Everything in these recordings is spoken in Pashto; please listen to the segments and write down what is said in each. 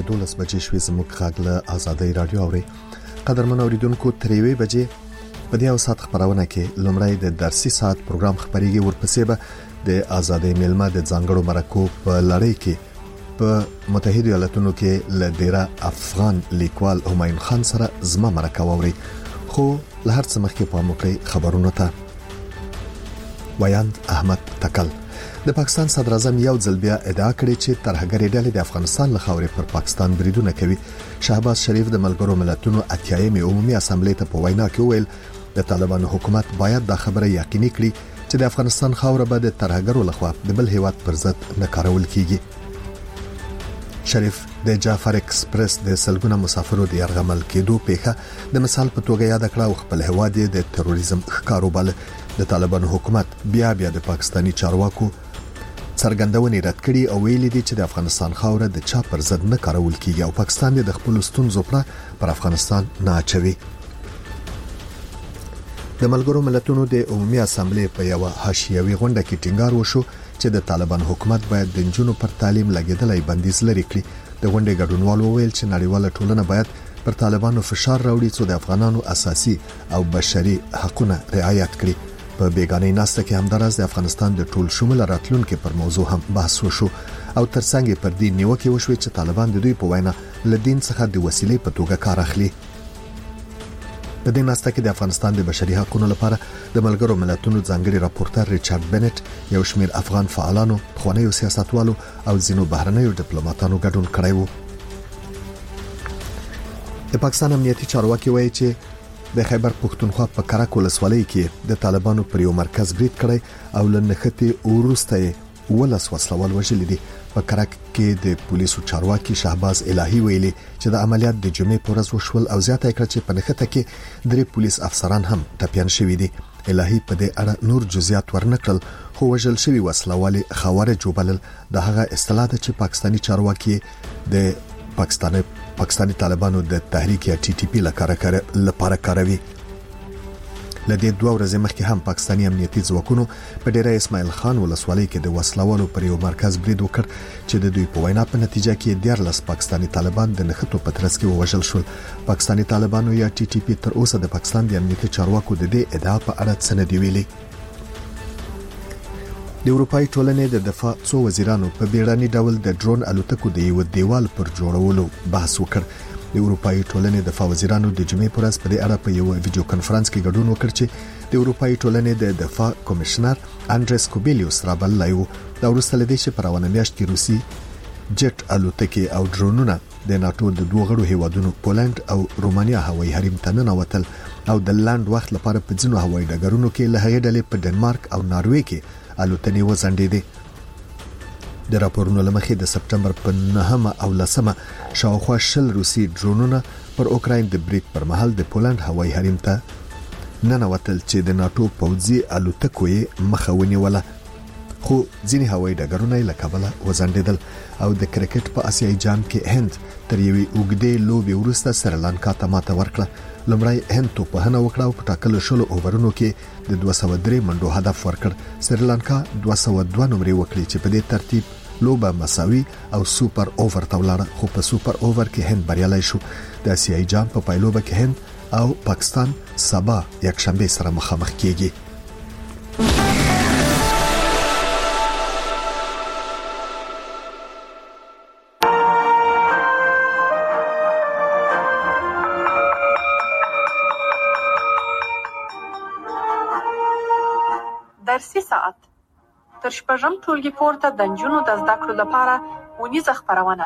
12 بجې شوې زموږ غږ له آزادۍ رادیو اوري. قدرمن اوریدونکو تر 1 بجې په دې ساعت خبرونه کې لومړی د درسي ساعت پروګرام خبريږي، ورپسې به د آزادۍ میلمه د ځانګړو مرکو په لړۍ کې په متحده ایالاتونو کې له ډیره افغان لیکوال همایون خان سره زما مرکه ووري. خو له هر څه مخکې په موقع خبرونه ته ویاند احمد تکل د پاکستان صدر اعظم یو ځل بیا ادعا کړې چې ترهګرې ډلې د افغانستان له خاورې پر پاکستان بریدونه کوي. شهباز شریف د ملګرو ملتونو اتیایمې عمومي اسامبلې ته په وینا کې وویل د طالبانو حکومت باید دا خبره یقیني کړي چې د افغانستان خاوره به د ترهګرو لخوا د بل هیواد پر ضد نه کارول کیږي. شریف د جعفر ایکسپریس د سلګونه مسافرو د یرغمل کېدو پیښه د مثال په توګه یاد کړه او خپل هیواد د تروریزم ښکارو بل. د طالبانو حکومت بیا د پاکستانی چارواکو څرګندونې رد کړي او ویلي دي چې د افغانستان خاوره د چا پر ضد نه کارول کیږي او پاکستان د خپل ستونزو پر افغانستان نه اچوي. د ملګرو ملتونو د عمومي اسامبلې په یو حاشیوي غونډه کې ټینګار وشو چې د طالبان حکومت باید د جنونو پر تعلیم لګیدلای بندیز لري کړي. د غونډې ګډونوال وویل چې نړیواله ټولنه باید پر طالبانو فشار راوړي چې د افغانانو اساسي او بشري حقوقونه رعایت کړي. په بیگانه ناسته کې همدارس د افغانستان د ټول شمول راتلونکو پر موضوع هم بحث وشو او ترڅنګ پر دې نیوکه وشوي چې طالبان د دوی په وینا له دین څخه د وسیلې په توګه کار اخلي. په دې ناسته کې د افغانستان د بشري حقوقو لپاره د ملګرو ملتونو ځانګړي راپورټر ریچارډ بنټ، یو شمېر افغان فعالانو، خوانیو سیاستوالو او ځینو بهرنیو ډیپلوماټانو ګډون کړی و. د پاکستان امنیتي چارواکي وایي چې د خیبر پښتونخوا په کرک ولسوالۍ کې د طالبانو پر یو مرکز برید کړی او لنښتې ورسته ولس وسلوال وژل دي. په کرک کې د پولیسو چارواکي شهباز الهی ویلي چې د عملیات د جمعې پر ورځ وشول او زیاته کړ چې په نښته کې 3 پولیس افسران هم ټپيان شوي دي. الهی په دې اړه نور جزئیات ورنکړل خو وژل شوی وسلوال خوارج وبلل. د هغه اصطلاح چې پاکستانی چارواکي د پاکستانی طالبانو د تحریک یا ټي ټي پی لپاره کاروي. لدې 2 ورځې مخکې هم پاکستانی امنیتي ځواکونو په ډیره اسماعیل خان ولسوالۍ کې د وسلوالو پر یو مرکز برید وکړ چې د دوی په وینا په نتیجه کې 14 پاکستانی طالبان د نښتو په ترڅ کې ووژل شول. پاکستانی طالبانو یا ټي ټي پی تر اوسه د پاکستان د امنیتي چارواکو د دې ادعا په اړه څه نه دی ویلي. د اروپאי ټولنې د دفاع څو وزیرانو په بیړني ډول د ډرون الوتکو د یو دیوال پر جوړولو بحث وکړ. د اروپאי ټولنې د دفاع وزیرانو د جمعې پر ورځ په دې اړه په یو ویډیو کانفرنس کې ګډون وکړ چې د اروپאי ټولنې د دفاع کمشنر انډریس کوبیلیوس رابلای و. دا وروسته لدې چې په روانه میاشت کې روسي جټ الوتکې او ډرونونه د ناتو د 2 غړو هیوادونو پولند او رومانیا هوایي حریم ته ننوتل او د لاند وخت لپاره په ځینو هوایي ډګرونو کې له هغې ډلې په ډنمارک او ناروې کې الوتنې وزندېدې. د راپورونو لمخې د سپټمبر په 9 او 10 شاوخوا 20 روسي ډرونونه پر اوکراین د برید پر مهال د پولند هوایي حریم ته ننوتل چې د ناتو پوځي الوتکو یې مخه ونیوله. خو ځینې هوایي ډګرونه له کابله وزندېدل او د کرکټ په آسیایي جام کې هند تر یوې اوږدې لوبې وروسته سریلانکا ته ماته ورکړه. لومړی هند توپخانه وکړه او په ټاکلو شلو اوورونو کې د 203 منډو هدف ورکړ. سریلانکا 202 نمرې وکړي چې په دې ترتیب لوبه مساوي او سوپر اوور ته ولاړه. خو په سوپر اوور کې هند بریالي شو. د آسیایي جام په پایلوبه کې هند او پاکستان سبا یکشنبه سره مخامخ کیږي. درسي ساعت تر شپږم ټولګي پورته د نجونو د زده کړو لپاره ونیزه خپرونه.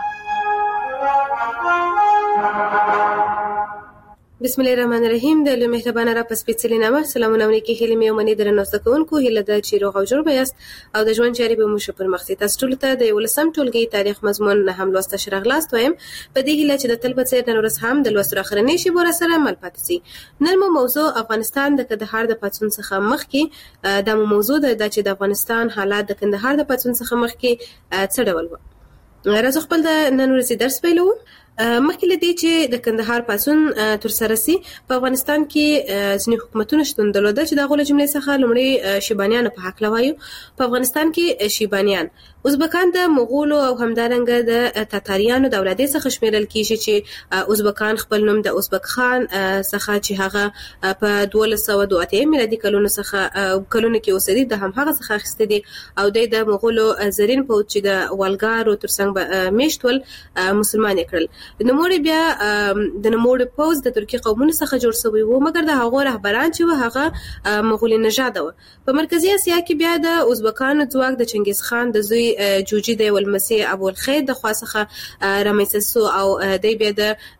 بسم الله الرحمن الرحیم. د مهربانه را پس پیڅلې نامه سلامونه علیکم. هیله مې ومني درنو زدهکوونکو هیله ده چې روغ او جوړ یاست او د ژوند چارې به مو ښه پرمخ ځي. تاسو ټول ته د 11م ټولګي تاریخ مضمون نه هم لوسته شرغلاست وایم په دې هیله چې د تل په څیر نن ورځ هم د لوستو اخرنۍ شی بور سره مل پاتې سي. نن مو موضوع افغانستان د کندهار د پاتون څخه مخکې د موضوع د چې د افغانستان حالات د کندهار د پاتون څخه مخکې څه ډول و. راځو خپل د نن ورځې درس پیلو. مخکې له دې چې د کندهار پاڅون تر سره سي په افغانستان کې ځینې حکومتونه شتون درلوده چې د هغو له جملې څخه لومړی شیبانیانو په حق وایو. په افغانستان کې شیبانیان ازبکان د مغولو او همدارنګه د تاتاریانو د اولادې څخه شمیرل کیږي چې ازبکان خپل نوم د ازبک خان څخه چې هغه په 1202 میلادي کلونو څخه کلونو کې اوسېدی د هم هغه څخه اخیستي دي او د مغولو زرین پوځ چې د والګارو ترڅنګ میشتول مسلمان کړل. نوموړی بیا د نوموړي پوځ د ترکی قومونو څخه جوړ شوی و، مګر د هغو رهبران چې و هغه مغولي نژاد و. په مرکزی اسیا کې بیا د ازبکانو ځواک د چنګیز خان د زوی جوجي د ولمسي ابو الخیر د خوا څخه رامنځته سو او د بیا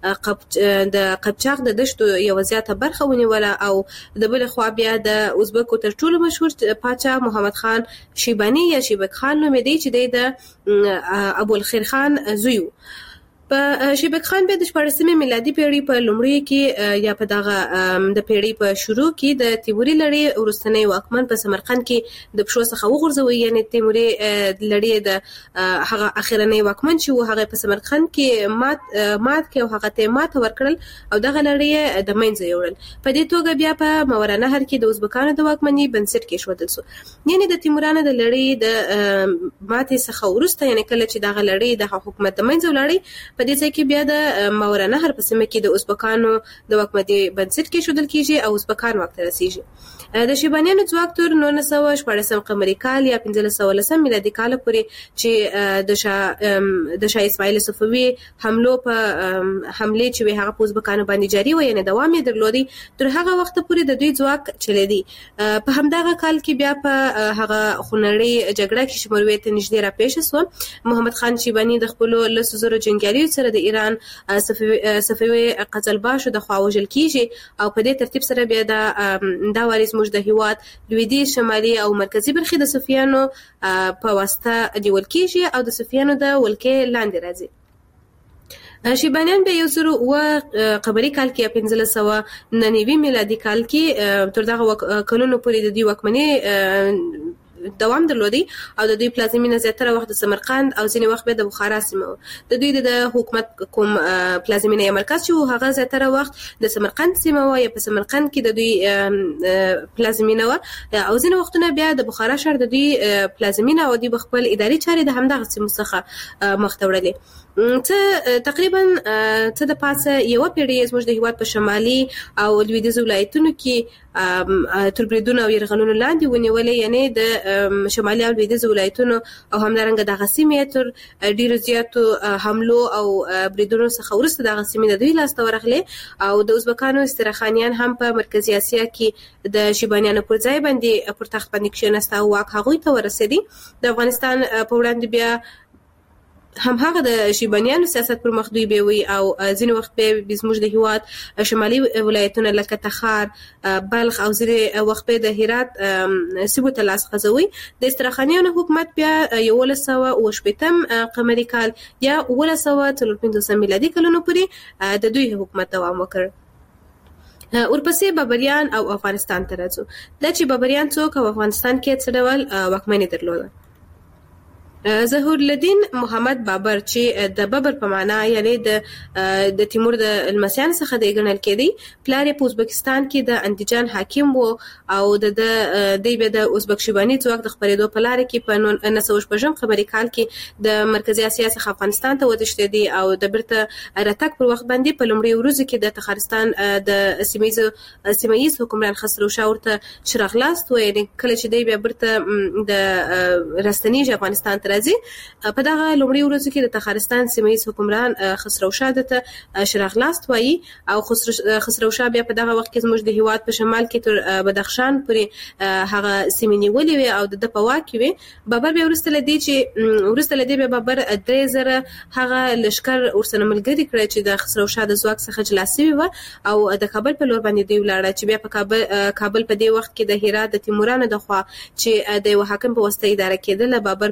د قبچاق د دشتو یو زیاته برخه ونیوله او د بل خوا بیا د ازبکو تر ټولو مشهور پاچا محمد خان شیبانی یا شیبک خان نوم دی چې د ابو الخیر خان زوی و. په شیبک خان به د 14 میلادي پیړۍ په لومړي کې یا په دغه د پیړۍ په شروع کې د تیموري لړۍ ورستنی واکمن په سمرقند کې د پښو څخه وغورځوي، یعنی تیموري لړۍ د هغه اخیرنی واکمن چې هغه په سمرقند کې مات کې او هغه ته مات ورکړل او دغه لړۍ د منځ یوړل. په دې توګه بیا په ماورانهر کې د ازبکانو د واکمنۍ بنسټ کې شودل سو، یعنی د تیمورانو د لړۍ د ماتې څخه وروسته، یعنی کله چې دغه لړۍ د حکومت د منځ ولاړی په دې ځای کې بیا د ماورانهر په سیمه کې د ازبکانو د واکمنۍ بنسټ کې شودل کیږي او ازبکان واک ته رسیږي. د شیبانیانو ځواک تر 1914 قمري کال یا 1510 میلادي کال پورې چې د شاه اسماعیل صفوي حمله چې هغه په ازبکانو باندې جاری و، یعنی دوام یې درلودي. تر هغه وخت پورې د دوی ځواک چلیدي. په همدغه کال کې بیا په هغه خونړۍ جګړه کې چې مروې ته نږدې را پیښ شو، محمد خان شیبانی د خپل 100 جنگیالیو سره د ایران صفوي قزلباشو د خوا وژل کیږي او په دې ترتیب سره بیا دا وارث موږ د هیواد لویدیځ، شمالي او مرکزی برخې د صفویانو په واسطه نیول کیږي او د صفویانو د ولکې لاندې راځي. شیبانیان به 1900 قمري کال کې 1590 میلادي کال کې تر دغه کلونو پورې د دوی واکمنۍ دوام درلودي او د دوی پلازمینه زیاتره وخت د سمرقند او ځینې وخت به د بخارا سیمه و. د دوی د حکومت کوم پلازمینه یا مرکز چې هغه زیاتره وخت د سمرقند سیمه و یا په سمرقند کې د دوی پلازمینه و او ځینې وختونه بیا د بخارا شهر د دوی پلازمینه او دوی خپل اداري چارې د همدغه سیمو څخه مخ ته وړلې. تقریبا د پاسه یو پیړۍ زموږ د هیواد په شمالي او لویدیځ ولایتونو کې تر بریدونو او یرغلونو لاندې ونیولې، یعنی د شمالي او لویدیځ ولایتونو او همدارنګه د غسیمې تر ډیرو زیاتو حملو او بریدونو څخه وروسته د غسیمې د دوی لاسته ورغلې او د ازبکانو استراخانیان هم په مرکزی اسیا کې د شیبانیانو پر ځای باندې پر تخت باندې کښېناست او واک هغوی ته ورسېدی. د افغانستان په وړاندې بیا هم هغه د شیبانیانو سیاست پر مخ دوی به وي او ځینې وخت به زموږ د هیواد شمالي ولایتونه لکه تخار، بلخ او ځینې وخت به د هرات سیمو ته لاس غځوي. د استراخانیانو حکومت بیا 1918 قمري کال یا 1953 میلادي کلونو پورې د دوی حکومت دوام وکړ. ورپسې بابریان او افغانستان ته راځو. دا چې بابریان څوک او افغانستان کې څه ډول واکمني درلوده. ظهور الدین محمد بابر چې د بابر په معنا یعنی د تیمور د لمسیان څخه دی ګڼل کېدی، پلار یې په ازبکستان کې د اندیجان حاکم وو او د به د ازبک شیبانی ځواک د خپرېدو په لار کې په 1915 قمري کال کې د مرکزی اسیا څخه افغانستان ته وتښتېدی او د برته راتګ پر وخت باندې په لومړي ورځو کې د تخارستان د سیمایي حکمران خسرو شاه ورته شراغلاست و، یعنی کله چې دی بیا برته د راستنیږي افغانستان راځي. په دغه لومړي ورځو کې د تخارستان سیمایي حکمران خسرو شاه ته شراغلاست وایي او خسرو شاه بیا په دغه وخت کې زموږ د هیواد په شمال کې تر بدخشان پورې هغه سیمې نیولې وي او د په واک کې وي. بابر بیا وروسته لدې بیا بابر 3000 هغه لشکر ورسره ملګري کړی چې د خسرو شاه د ځواک څخه جلا شوي و او د کابل په لور باندې دی ولاړه چې بیا په کابل په دې وخت کې د هرات د تیمورانو د خوا چې د یو حاکم په واسطه اداره کېدله بابر په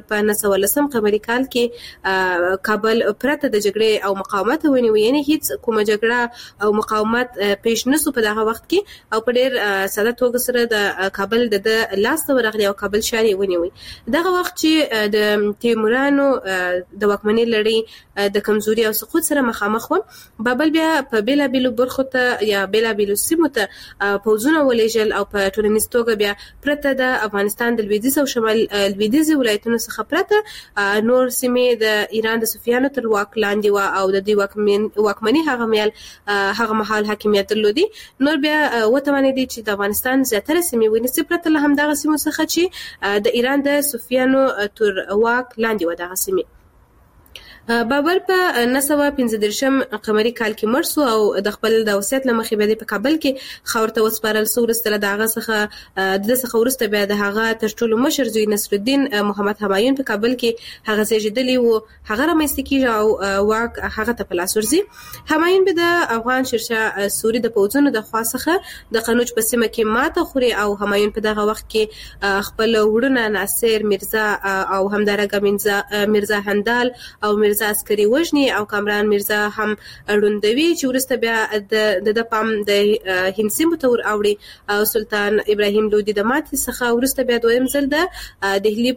1910 قمري کال کې کابل پرته د جګړې او مقاومت ونیو، یعنی هیڅ کومه جګړه او مقاومت پیش نسو په دغه وخت کې، او په ډېر ساده توګه سره د کابل د لاس ته ورغلی او کابل ښار یې ونیوی. دغه وخت چې د تیمورانو د واکمنۍ لړۍ د کمزوري او سقوط سره مخامخ و، بابل بیا په بیلابیلو برخو ته یا بیلابیلو سیمو ته پوځونه ولېږل او په ټولنیز توګه بیا پرته د افغانستان د لویدیځ او شمال لویدیځ ولایتونو څخه پرته نور سیمې د ایران د صفویانو تر واک لاندې و او د دوی واکمنۍ هغه مهال حاکمیت درلودي. نور بیا وتوانېدي چې د افغانستان زیاتره سیمې ونیسي پرته له همدغه سیمو څخه چې د ایران د صفویانو تر واک لاندې و دغه سیمې. بابر په 915 قمري کال کې مړ شو او د خپل د وصیت له مخې به په کابل کې خاور ته وسپارل شو. وروسته له هغه څخه وروسته بیا د هغه تر ټولو مشر زوی نصر الدین محمد همایون په کابل کې هغه زیږیدلی و، هغه رامنځته کیږي او واک هغه ته په لاس ورځي. همایون به د افغان شیرشاه سوري د پوځونو د خوا څخه د قنوج په سیمه کې ماته خوري او همایون په دغه وخت کې خپل وړونه ناصر میرزا او همدارنګه میرزا هندال او میرزا عسکري وژني او کامران میرزا هم روندوي چې وروسته بیا د پام د هند سیمو ته ور اوړي او سلطان ابراهیم لودي د ماتې څخه وروسته بیا دویم ځل د دهلی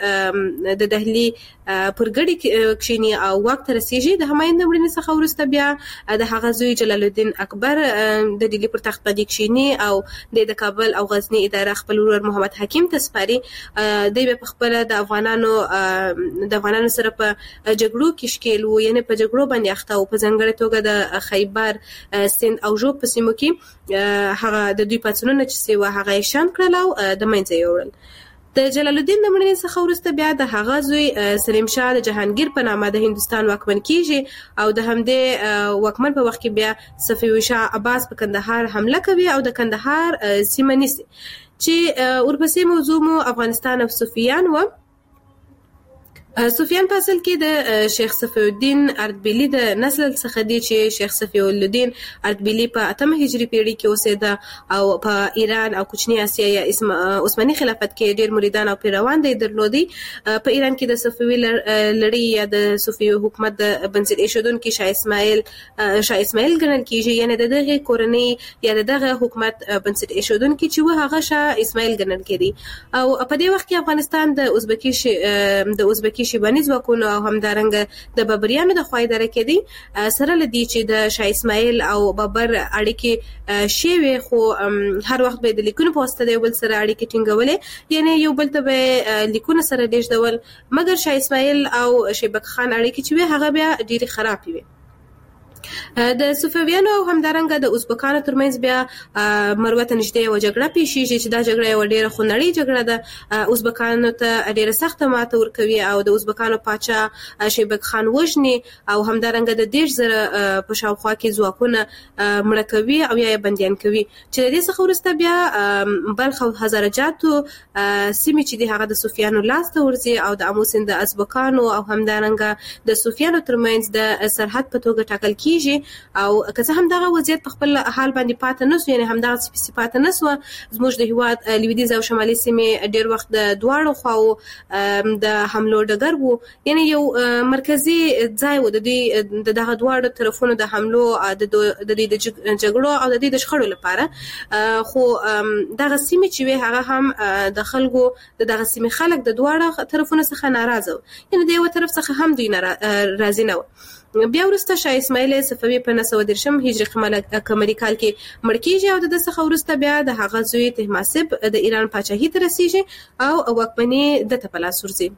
پر ګډي کښینی او واک ته رسیږي. د همایون د مړینې څخه وروسته بیا د هغه زوی جلال الدین اکبر د دهلی پر تخت باندې کښینی او د کابل او غزنی اداره خپل ورور محمد حکیم ته سپاري. دوی په خپل د افغانانو سره په جګړو کې شکیل وو، یعنی په جګړو باندې اخته او په ځانګړې توګه د خیبر سند او ژوب په سیمو کې هغه د دوی پاڅونونه چې سیوه هغه شان کړل او د منځه یوړل. د جلال الدین د مړینې څخه وروسته بیا د هغه زوی سلیم شاه د جهانگیر په نامه د هندوستان واکمن کیږي او د همدې واکمن په وخت کې بیا صفوي شاه عباس په کندهار حمله کوي او د کندهار سیمه نیسي، چې ورپسې موضوع مو افغانستان او صفویان و. صفویان په اصل کې د شیخ صفی الدین اردبیلی د نسل څخه دی چې شیخ صفی الدین اردبیلی په 8 هجری پیړۍ کې اوسېده او په ایران او کوچنی اسیا یا عثماني خلافت کې ډېر مریدان او پیروان درلودي. په ایران کې د صفوي لړۍ یا د صفوي حکومت د بنسټ ایښودونکي شاه اسماعیل ګڼل کېږي، یعنی دغه کورنۍ یا دغه حکومت بنسټ ایښودونکي چې و هغه شاه اسماعیل ګڼل کېدی. او په دې وخت کې افغانستان د ازبکي شیباني ځواکونو او همدارنګه د بابریانو د خوا اداره کېدی. سره لدی چې د شاه اسماعیل او بابر اړیکې شوي، خو هر وخت به د لیکونو په واسطه د یو بل سره اړیکې ټینګولې، یعنی یو بل ته به لیکونه سره لیږدول، مګر شاه اسماعیل او شیبک خان اړیکې چې وي هغه بیا ډېرې خرابې وي. د صفویانو او همدارنګه د ازبکانو ترمنځ بیا مروته نږدې یوه جګړه پیښیږي چې دا جګړه یوه ډېره خونړۍ جګړه ده. ازبکانو ته ډېره سخته ماته ورکوي او د ازبکانو پاچا شیبک خان وژني او همدارنګه د 10,000 په شاوخوا کې ځواکونه مړه کوي او یا یې بندیان کوي، چې د دې څخه وروسته بیا بلخ او هزارجاتو سیمې چې د هغه د صفویانو لاس ته ورځي او د امو سیند د ازبکانو او همدارنګه د صفویانو ترمنځ د سرحد په توګه ټاکل کیږي. او که څه هم دغه وضعیت په خپل حال باندې پاتې نسو، یعنی هم دغه سپیسی پاتې نسو، زموږ د هیواد لویدیځ او شمالي سیمې ډیر وخت د دواړو خواو د حملو ډګر وو، یعنی یو مرکزی ځای و د دې دغه دواړو طرفونو د حملو د جګړو او د دې د شخړو لپاره. خو دغه سیمې چې وي هغه هم د خلکو دغه سیمې خلک د دواړو طرفونو څخه ناراضه و، یعنی د یو طرف څخه هم دوی راضي نه و. بیا وروسته شاه اسماعیل صفوي په 913 هجري قمري کال کې مړ کیږي او د څخه وروسته بیا د هغه زوی طهماسب د ایران پاچاهي ته رسیږي او واکمني د ته په لاس ورځي.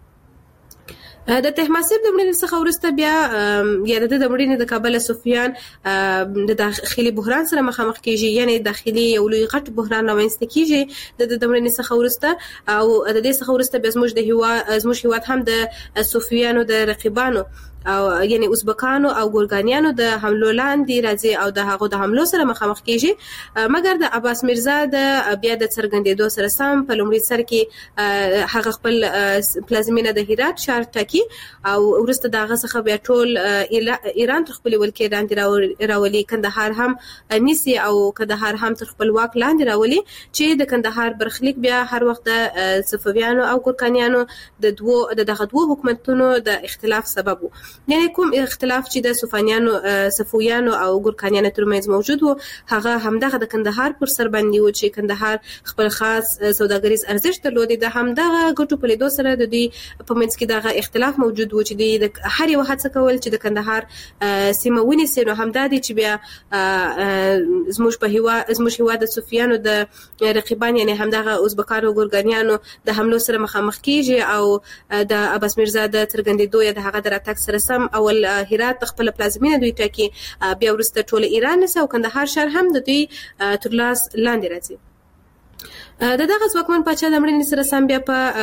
د طهماسب د مړینې څخه وروسته بیا یا د مړینې د کابل صفویان د داخلي بحران سره مخامخ کیږي، یعنی داخلي یو لوی غټ بحران رامنځته کیږي د مړینې څخه وروسته. او د دې څخه وروسته بیا زموږ هیواد هم د صفویانو د رقیبانو او یعنی ازبکانو او ګورګانیانو د حملو لاندې راځي او د هغو د حملو سره مخامخ کیږي. مګر د عباس میرزا د بیا د څرګندېدو سره سم په لومړي سر کې هغه خپل پلازمینه د هرات ښار ټاکي او وروسته دغه څخه بیا ټول ایران تر خپل ولکې لاندې راولي، کندهار هم نیسي او کندهار هم تر خپل واک لاندې راولي، چې د کندهار برخلیک بیا هر وخت د صفویانو او ګورکانیانو د دغه دوه حکومتونو د اختلاف سبب وو. یعنی کوم اختلاف چې د صفویانو او ګورکانیانو ترمنځ موجود وو هغه همدغه د کندهار پر سر باندې و چې کندهار خپل خاص سوداګریز ارزښت درلود. د همدغه ګټو په لیدو سره د دې په منځ کې دغه اختلاف موجود و چې د هر یو هڅه کول چې د کندهار سیمه ونیسي، نو همدا دی چې بیا زموږ هیواد د صفویانو د رقیبان یعنی همدغه ازبکانو ګورګانیانو د حملو سره مخامخ کیږي او د عباس میرزا د څرګندېدو یا د هغه د راتګ سره سم اول هرات خپل پلازمینه دوی ټاکي، بیا وروسته ټول ایران نیسي او کندهار ښار هم د دوی تر لاس لاندې راځي. د دغه ځواکمن پاچا د مړینې سره سم بیا په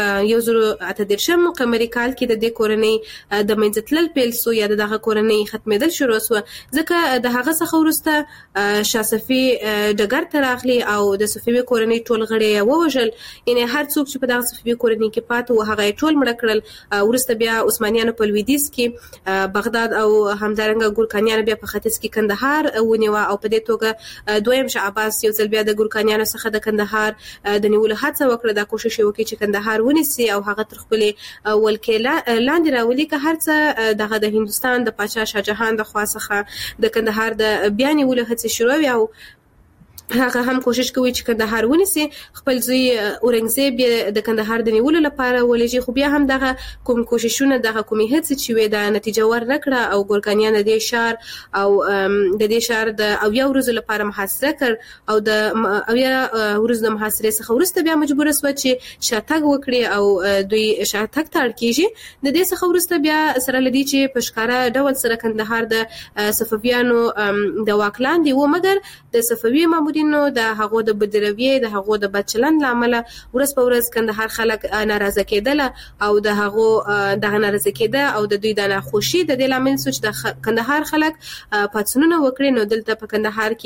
1938 قمري کال کې د دې کورنۍ د منځ تلل پیل سو یا دغه کورنۍ ختمېدل شروع سو، ځکه د هغه څخه وروسته شاه صفي ډګر ته راغلی او د صفوي کورنۍ ټول غړي ووژل. یعنی هر څوک چې په دغه صفوي کورنۍ کې پاتې و هغه ټول مړه کړل. وروسته بیا عثمانیانو په لویدیځ کې بغداد او همدارنګه ګورکانیانو بیا په ختیځ کې کندهار ونیوه او په دې توګه دویم شاه عباس یو ځل بیا د ګورکانیانو څخه د کندهار د نیولو هڅه وکړه، دا کوشش وکړي چې کندهار ونیسي او هغه تر خپل ولکې لاندې راولي، که هر څه دغه د هندوستان د پاچا شاه جهان د خوا څخه د کندهار د بیا نیولو هڅې شروع وي او هغه هم کوشش کوي چې کندهار ونیسي. خپل زوی اورنګزیب د کندهار د نیولو لپاره ولېږي، خو بیا هم دغه کوم کوششونه دغه کومې هڅې چې وې د نتیجه ور نه کړه او ګورکانیان د دې شهر او د دې شهر د اویا ورځو لپاره محاصره کړ او د اویا ورځو د محاصرې څخه وروسته بیا مجبور شو چې شاتګ وکړي او دوی شاتګ ته اړ کېږي. د دې څخه وروسته بیا سره لدی چې په ښکارا ډول سره کندهار د صفویانو د واک لاندې و، مګر د صفوي مامورینو د هغو د بدرویې د هغو د بدچلند لامل ورځ په ورځ کندهار خلک ناراضه کېدل او د هغو دغه ناراضه کېده او د دوی د ناخوشي د دې لامل سوچ د کندهار خلک پاتسونونه وکړي. نو دلته په کندهار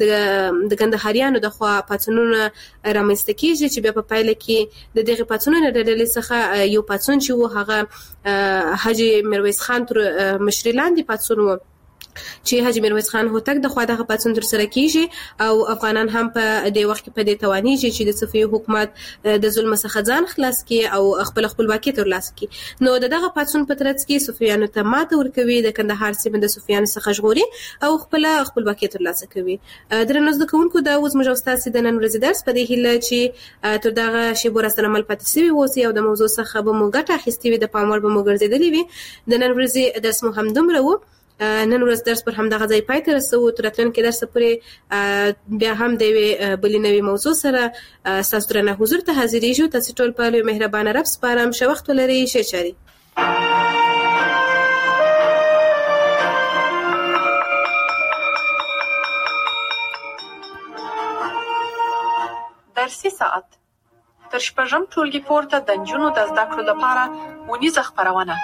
کې د کندهاریانو د خوا پاتسونونه رامنځته کېږي چې بیا په پایله کې د دغه پاتسونونو د ډلې څخه یو پاتسون چې و هغه حاجی میرویس خان تر مشري لاندې پاتسون و چې حاجی میرویس خان هوتک د خوا دغه پاتسون تر سره کیږي او افغانان هم په دې وخت کې په دې توانیږي چې د صفوي حکومت د ظلم څخه ځان خلاص کړي او خپل خپلواکي ترلاسه کړي. نو دغه پاتسون په ترڅ کې صفویانو ته ماته ورکوي، د کندهار سیمه د صفویانو څخه ژغوري او خپل خپلواکي ترلاسه کوي. درنو زده کوونکو دا اوس موږ تاسو د نن ورځې درس په دې هیله چې تر دغه شی بور سره عمل پاتې شوی اوسئ او د موضوع څخه به مو ګټه اخیستې وي، د پاموړ به مو ګرځېدلې وي. د نن ورځې درس مو هم دومره و. نن ورځ درس پر همدغه ځای پای ته رسوو. تر راتلونکي درس پورې بیا هم د بلې نوې موضوع سره ستاسو درنه حضور ته حاضرېږو. تاسو ټول په لوی مهربانه رب سپارم. ښه وخت ولرئ. ښه چاري. درسي ساعت تر شپږم ټولګي پورته د نجونو د زده کړو لپاره ونیزه خپرونه.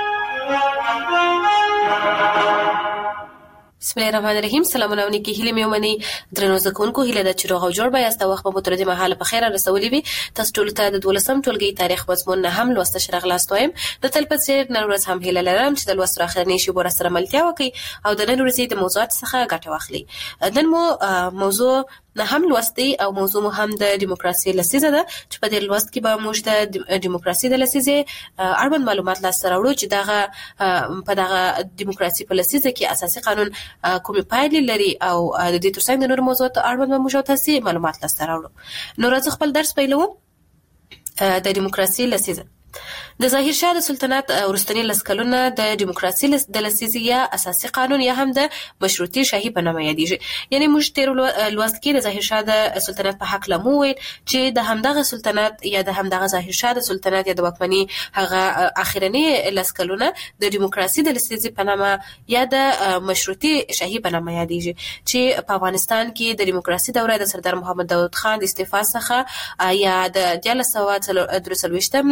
بسم الله الرحمن الرحیم. سلامونه علیکم. هیله مې ومني درنو زده کوونکو، هیله ده چې روغ او جوړ به یاست. وخت به مو تر دې مهاله په خیر رسولي وي. تاسو ټول ته د 12م ټولګي تاریخ مضمون نه هم لوسته شرغلاست وایم. د تل په څیر نن ورځ هم هیله لرم چې د لوست اخرنۍ شی بور سره ملتیا وکړي او د نن ورځې د موضوعات څخه ګټه واخلي. نن مو موضوع نه هم لوستي او موضوع مو هم د دیموکراسي لسیزه ده چې په دې لوست کې به موږ د دیموکراسي د لسیزه اړوند معلومات لاسته راوړو چې دغه په دغه دیموکراسي په لسیزه کې اساسي قانون کومې پایلې لري او د دې ترڅنګ د نورو موضوعاتو اړوند موږ تاسو معلومات لاسته راوړو. نو راځو خپل درس پیلوو. د دیموکراسي لسیزه د ظاهر شاه د سلطنت ورستنی لسکلونه د دیموکراسي د لسیزې یا اساسي قانون یا هم د مشروطي شاهي په نامه یادېږي. یعنی موږ تیر لوست کې د ظاهر شاه د سلطنت په حق لمو ویل چې د همدغه سلطنت یا د همدغه ظاهر شاه د سلطنت یا د واکمنۍ هغه اخرنی لسکلونه د دیموکراسي د لسیزې په نامه یا د مشروطي شاهي په نامه یادېږي چې په افغانستان کې د دیموکراسي دوره د سردار محمد داود خان د استعفا څخه یا د 1923 لمریز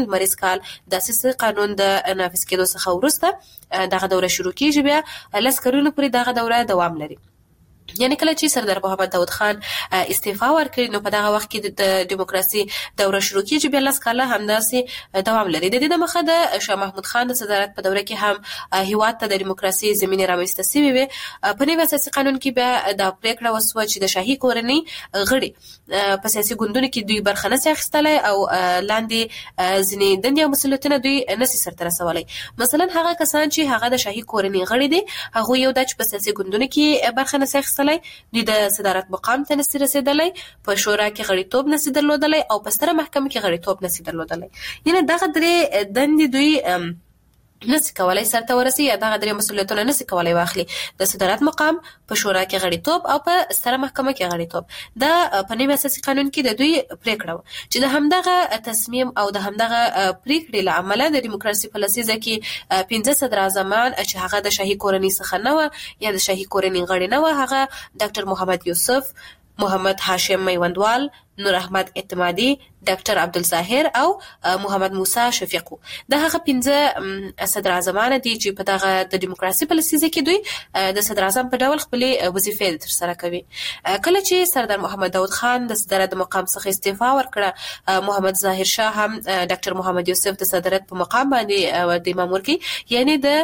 کال د اساسي قانون د نافذ کېدو څخه وروسته دغه دوره شروع کیږي. بیا 10 کلونو پورې دغه دوره دوام لري. یعنی کله چې سردار محمد داود خان استعفا ورکړي نو په دغه وخت کې د دیموکراسي دوره شروع کیږي. بیا 10 کاله همداسې دوام لري. د دې د مخه د شاه محمود خان د صدارت په دوره کې هم هیواد ته د دیموکراسي زمینه رامنځته شوې وي. په نوي اساسي قانون کې بیا د پریکړه وسوه چې د شاهي کورنۍ غړي په سیاسي ګوندونو کې دوی برخه نه اخیستلای او لاندې ځینې دندې او مسؤلیتونه دوی نشي سرته رسولای. مثلا هغه کسان چې هغه د شاهي کورنۍ غړي دي هغه یو د سیاسي ګوندونو کې برخه نه اخیستلای، دوی د صدارت مقام ته نشي رسیدلای، په شورا کې غړیتوب نشي درلودلای او په ستره محکمه کې غړیتوب نشي درلودلای. یعنی دغه درې دندې دوی نشي کولای سرته ورسي، دغه درې مسؤلیتونه نشي کولای واخلي. د صدارت مقام، په شورا کې غړیتوب او په ستره محکمه کې غړیتوب. دا په نوي اساسي قانون کې د دوی پریکړه و چې د همدغه تصمیم او د همدغه پریکړې له امله د دیموکراسي په لسیزه کې 15 صدراعظمان چې هغه د شاهي کورنۍ څخه نه و یا د شاهي کورنۍ غړي نه و، هغه ډاکټر محمد یوسف، محمد هاشم میوندوال، نور احمد اعتمادي، ډاکټر عبدالظاهر او محمد موسی شفیق. دا هغه 15 صدراعظمان دي چې په دغه د دیموکراسي په لسیزه کې دوی د صدراعظم په ډول خپل وظیفې ترسره کوي. کله چې سردار محمد داود خان د صدارت د مقام څخه استعفا ورکړه، محمد ظاهر شاه هم ډاکټر محمد یوسف د صدارت په مقام باندې د امام ورکی، یعنی د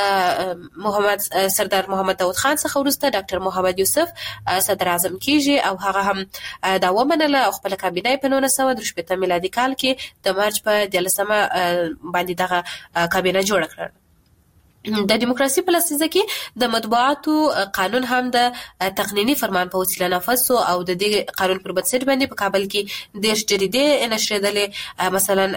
سردار محمد داود خان څخه وروسته ډاکټر محمد یوسف صدراعظم کیږي او هغه هم دا ومنله او خپل کابینه په 1963 میلادي کال کې د مارچ په 13 باندې دغه کابینه جوړ کړه. د دیموکراسي په لسیزه کې د مطبوعاتو قانون هم د تقنینی فرمان په وسیله نافذ شو او د دې قانون پر بنسټ باندې په کابل کې 10 جریدې نشریدلې. مثلا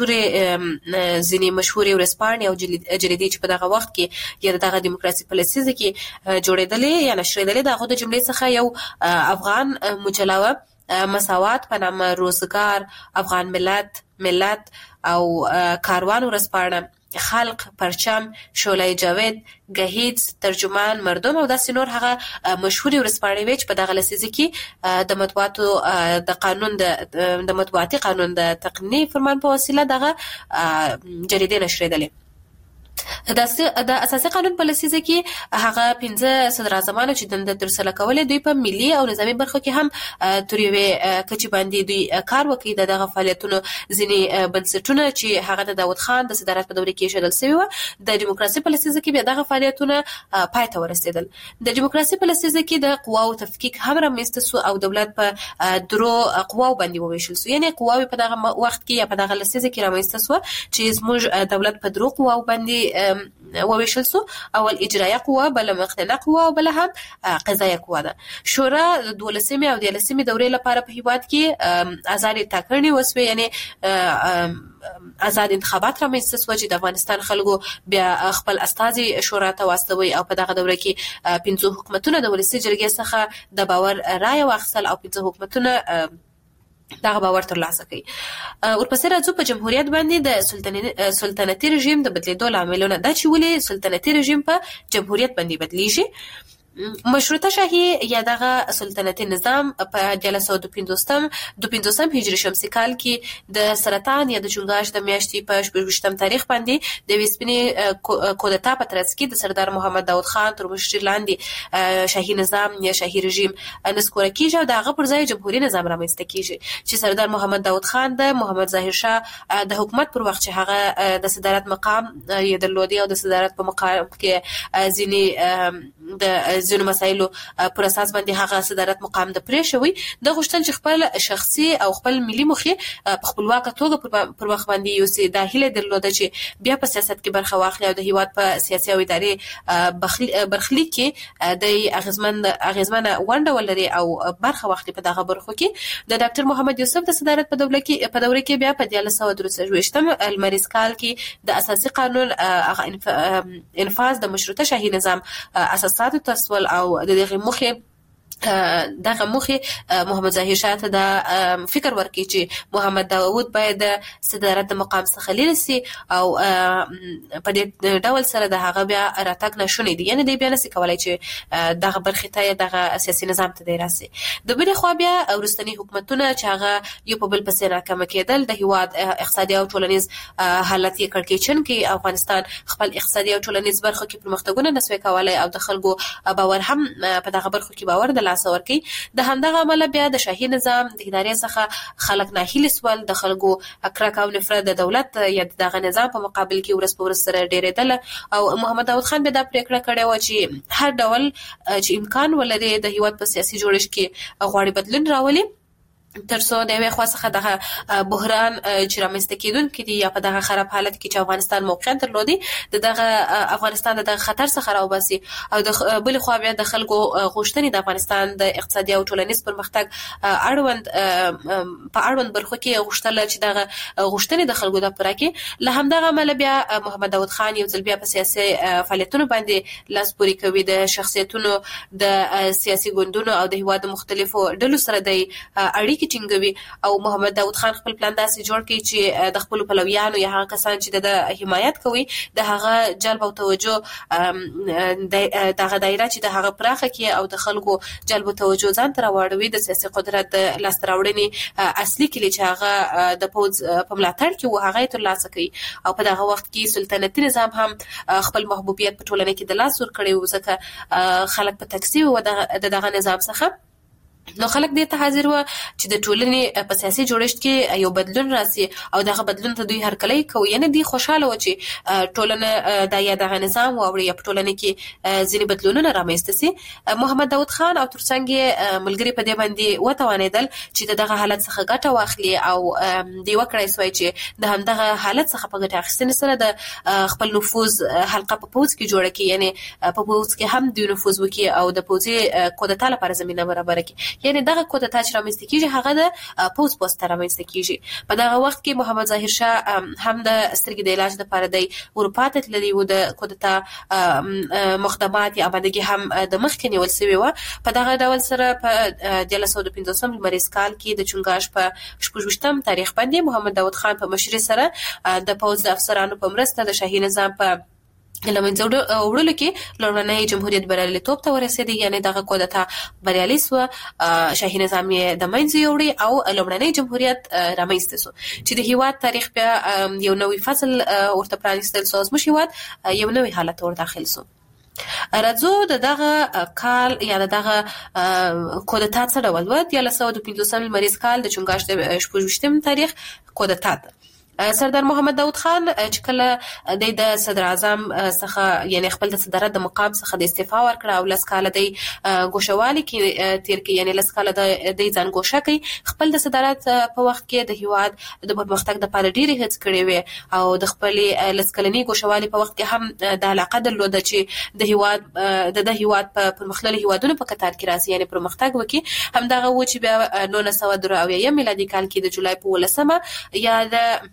ځینې مشهورې ورځپاڼې او جریدې چې په دغه وخت کې یا دغه دیموکراسي په لسیزه کې جوړېدلې یا نشریدلې، دغه د جملې څخه یو افغان مجله، مساوات په نامه، روزګار، افغان ملت او کاروان ورځپاڼه، خلق، پرچم، شعله جاوید، گهیز، ترجمان، مردم او داسې نور هغه مشهوري ورځپاڼې وې چې په دغه لسیزه کې د مطبوعاتو د قانون د مطبوعاتي قانون د تقنیني فرمان په وسیله دغه جریدې نشریدلې. د اساسي قانون په لسیزه کې هغه 15 صدراعظمان چې دنده ترسره کولې دوی په ملي او نظامي برخو کې هم تر یوې کچې باندې دوی کار وکړي. دغه فعالیتونو ځینې بنسټونه چې هغه د داود خان د صدارت په دوره کې ایښودل شوي وو، د دیموکراسي په لسیزه کې بیا دغه فعالیتونه پای ته ورسېدل. د دیموکراسي په لسیزه کې د قواو تفکیک هم رامنځته شو او دولت په درو قواو باندې وویشل شو. یعنی قواوې په دغه وخت کې یا په دغه لسیزه کې رامنځته شو چې زموږ دولت په درو قواو باندې وویشل شو. اول اجرایه قوه، بل مقننه قوه او بل هم قضایه قوه ده. شورا د 12 او 13 دورې لپاره په هیواد کې آزاد ټاکنې وسوې، یعنی آزاد انتخابات رامنځته شو چې د افغانستان خلکو بیا خپل استازي شورا ته واستوي او په دغه دوره کې 15 حکومتونه د ولسي جرګې څخه د باور رایه واخیستل او 15 حکومتونه دغه باور ترلاسه کړي. ورپسې راځو په جمهوریت باندې د سلطنتي رژیم د بدلیدو لاملونه. دا چې ولې سلطنتي رژیم په جمهوریت باندې بدلیږي؟ مشروطه شاهي یا دغه سلطنتي نظام په 1952 هجري شمسي کال کې د سرطان یا د چنګاش د میاشتې په 28 تاریخ باندې د وسپنې کودتا په ترڅ کې د سردار محمد داود خان تر مشرۍ لاندې شاهي نظام یا شاهي رژیم نسکوره کیږي او دغه پر ځای جمهوریت نظام رامنځته کیږي چې سردار محمد داود خان د محمد ظاهر شاه د حکومت پر وخت چې هغه د صدارت مقام یې درلودي او د صدارت په مقام کې ځینې د ځینو مسایلو پر اساس باندې هغه صدارت مقام د پرې شوی د غوښتل چې خپل شخصي او خپل ملي موخې په خپلواکه توګه پر وخت باندې یو سي داخله درلوده چې بیا په سیاست کې برخه واخلي او د هیواد په سیاسي او اداري برخلیک کې د اغیزمنه ونډه ولري او برخه واخلي په دغه برخو کې. د ډاکټر محمد یوسف د صدارت په دوره کې بیا په 1923 المریز کال کې د اساسي قانون انفاذ د مشروطه شاهي نظام اساسات تسول او د دغه مخه دغه مخې محمد ظاهر شاه ته د فکر ورکړي چې محمد داوود باید صدارت د مقام څخه لرې سي او په دې ډول سره د هغه بیا راتګ نشونی دی، یعنی دی بیا نشي کولای چې دغه برخې ته دغه سیاسي نظام ته دی راسي. د بلې خوا بیا وروستني حکومتونه چې هغه یو په بل پسې ناکامه کېدل، د هیواد اقتصادي او ټولنیز حالت یې کړکېچن کې افغانستان خپل اقتصادي او ټولنیز برخو کې پرمختګونه نسوي کولای او د خلکو باور هم په دغه برخو کې باور د لاس ورکي. د همدغه عمله بیا د شاهي نظام د ادارې څخه خلک ناهیلي سول، د خلکو کرکه او نفرت د دولت یا دغه نظام په مقابل کې ورځ په ورځ سره ډېرېدل او محمد داود خان بیا دا پریکړه کړې و چې هر ډول چې امکان ولري د هیواد په سیاسي جوړښت کې غواړي بدلون راولي، ترڅو د یوې خوا څخه دغه بحران چې رامنځته کېدونکی دی یا په دغه خراب حالت کې چې افغانستان موقعیت درلودي د دغه افغانستان د خطر څخه راوباسي او د بلې خوا بیا د خلکو غوښتنې د افغانستان د اقتصادي او ټولنیز پرمختګ په اړوند برخو کې غوښتل چې دغه غوښتنې د خلکو د پوره کې. له همدغه عمله بیا محمد داود خان یو ځل بیا په سیاسي فعالیتونو باندې لاس پورې کوي، د شخصیتونو د سیاسي ګوندونو او د هیواد مختلفو ډلو سره د اړیکې ټینګوي او محمد داود خان خپل پلان داسې جوړ کړي چې د خپل پلویانو یا هغه کسان چې د حمایت کوي د هغه جلب او توجه دغه دایره چې د هغه پراخه کې او د خلکو جلب او توجه ځان ته راوړوي د سیاسي قدرت د لاسته راوړنې اصلي کلی چې هغه د پوز په ملاتړ کې و هغه ترلاسه کوي او په دغه وخت کې سلطنتي نظام هم خپل محبوبیت په ټولنه کې د لاس ور کړی و، ځکه خلک په تکسي و دغه نظام څخه. نو خلک دې ته حاضر و چې د ټولنې په سیاسي جوړښت کې یو بدلون راسي او دغه بدلون ته دوی هرکلی کوي، یعنی دوی خوشاله و چې ټولنه د یا دغه نظام واوړي یا په ټولنه کې ځینې بدلونونه رامنځته سي. محمد داود خان او ترڅنګ ملګري په دې باندې وتوانېدل چې دغه حالت څخه ګټه واخلي او دوی وکړای سوی چې د همدغه حالت څخه په ګټه اخیستنې سره د خپل نفوذ حلقه په پوځ کې جوړه کړي، یعنی په پوځ کې هم دوی نفوذ وکړي او د پوځي کودتا لپاره زمینه برابره کړي. یعنی دغه کودتا چې رامنځته کیږي هغه د پوز پوسټ رامنځته کیږي. په دغه وخت کې محمد ظاهر شاه هم د سترګې د علاج لپاره د اروپا ته تللی و، د کودتا مقدمات یا آمادګي هم د مخکې نیول شوی و. په دغه ډول سره په 1950 لمریز کال کې د چنګاش په 26 تاریخ باندې محمد داود خان په مشرۍ سره د پوز د افسرانو په مرسته د شاهي نظام په لمنځه وړلو کې لومړنی جمهوریت بریالیتوب ته ورسېدی، یعنی دغه کودتا بریالي سو، شاهي نظام یې د منځه یوړی او لومړنی جمهوریت رامنځته سو چې د هیواد تاریخ بیا یو نوی فصل ورته پرانیستل سو، زموږ هیواد یو نوی حالت ور داخل سو. راځو دغه کال یا دغه کودتا څه ډول و. 1950 لمریز کال د چنګاش د 26 تاریخ کودتا ده. سردار محمد داود خان چې کله د صدر اعظم څخه یعنی خپل د صدارت د مقام څخه د استعفا ورکړه او لسکاله د ګوشوالي کې تیر کې یعنی لسکاله د ځان ګوشه کوي، خپل د صدارت په وخت کې د هیواد د پرمختګ لپاره ډېرې هڅې کړې وې او د خپل لسکلني ګوشوالي په وخت کې هم د علاقه درلوده چې د هیواد په پرمختللي هیوادونو په کتار کې راسي، یعنی پرمختګ وکړي. همدغه و چې بیا 1993 میلادي کال کې د جولای په 18 یا د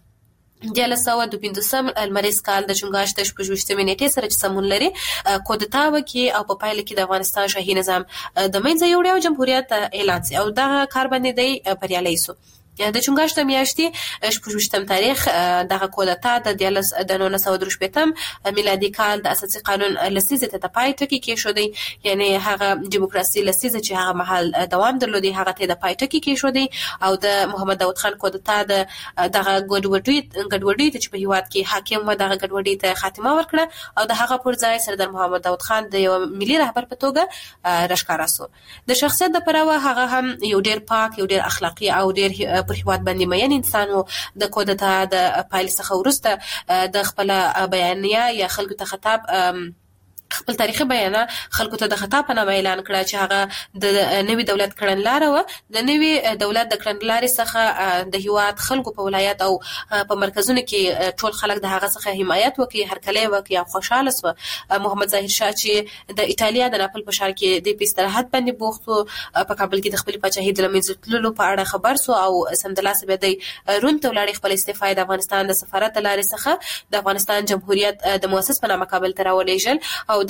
1915 لمریز کال د چنګاش د 26 نیټې سره چې سمون لري کودتا وکړي او په پایله کې د افغانستان شاهي نظام د منځه یوړی او جمهوریت اعلان شي او دغه کار باندې دی بریالی سو. د چنګاش د میاشتې 26 تاریخ دغه کودتا د 1913 میلادي کال د اساسي قانون لسیزه ته پای ټکی کېښودی، یعنی هغه دیموکراسي لسیزه چې هغه محل دوام درلودي هغه ته د پای ټکی کېښودی او د محمد داود خان کودتا دغه ګډوډي چې په هیواد کې حاکم و دغه ګډوډي ته خاتمه ورکړه او د هغه پر ځای سردار محمد داود خان د یو ملي رهبر په توګه راښکاره سو. د شخصیت د پلوه هغه هم یو ډیر پاک، یو ډیر اخلاقی او ډیر پر هیواد باندې مین انسان و. د کودتا د پایل څخه وروسته د خپل بیانیه یا خلکو ته خطاب خپل تاریخي بیانه خلکو ته د خطاب په نامه اعلان کړه چې هغه د نوي دولت کړنلاره و. د نوي دولت د کړنلارې څخه د هیواد خلکو په ولایت او په مرکزونو کې ټول خلک د هغه څخه حمایت وکړي، هرکلی وکړي او خوشاله سو. محمد ظاهر شاه چې د ایټالیا د ناپل په ښار کې د استراحت باندې بوخت و، په کابل کې د خپل پاچاهۍ د لمنځه تللو په اړه خبر سو او سمدلاسه به د روم ته ولاړ خپل استعفا د افغانستان د سفارت لارې څخه د افغانستان جمهوریت د مؤسس په نامه کابل ته راولېږل او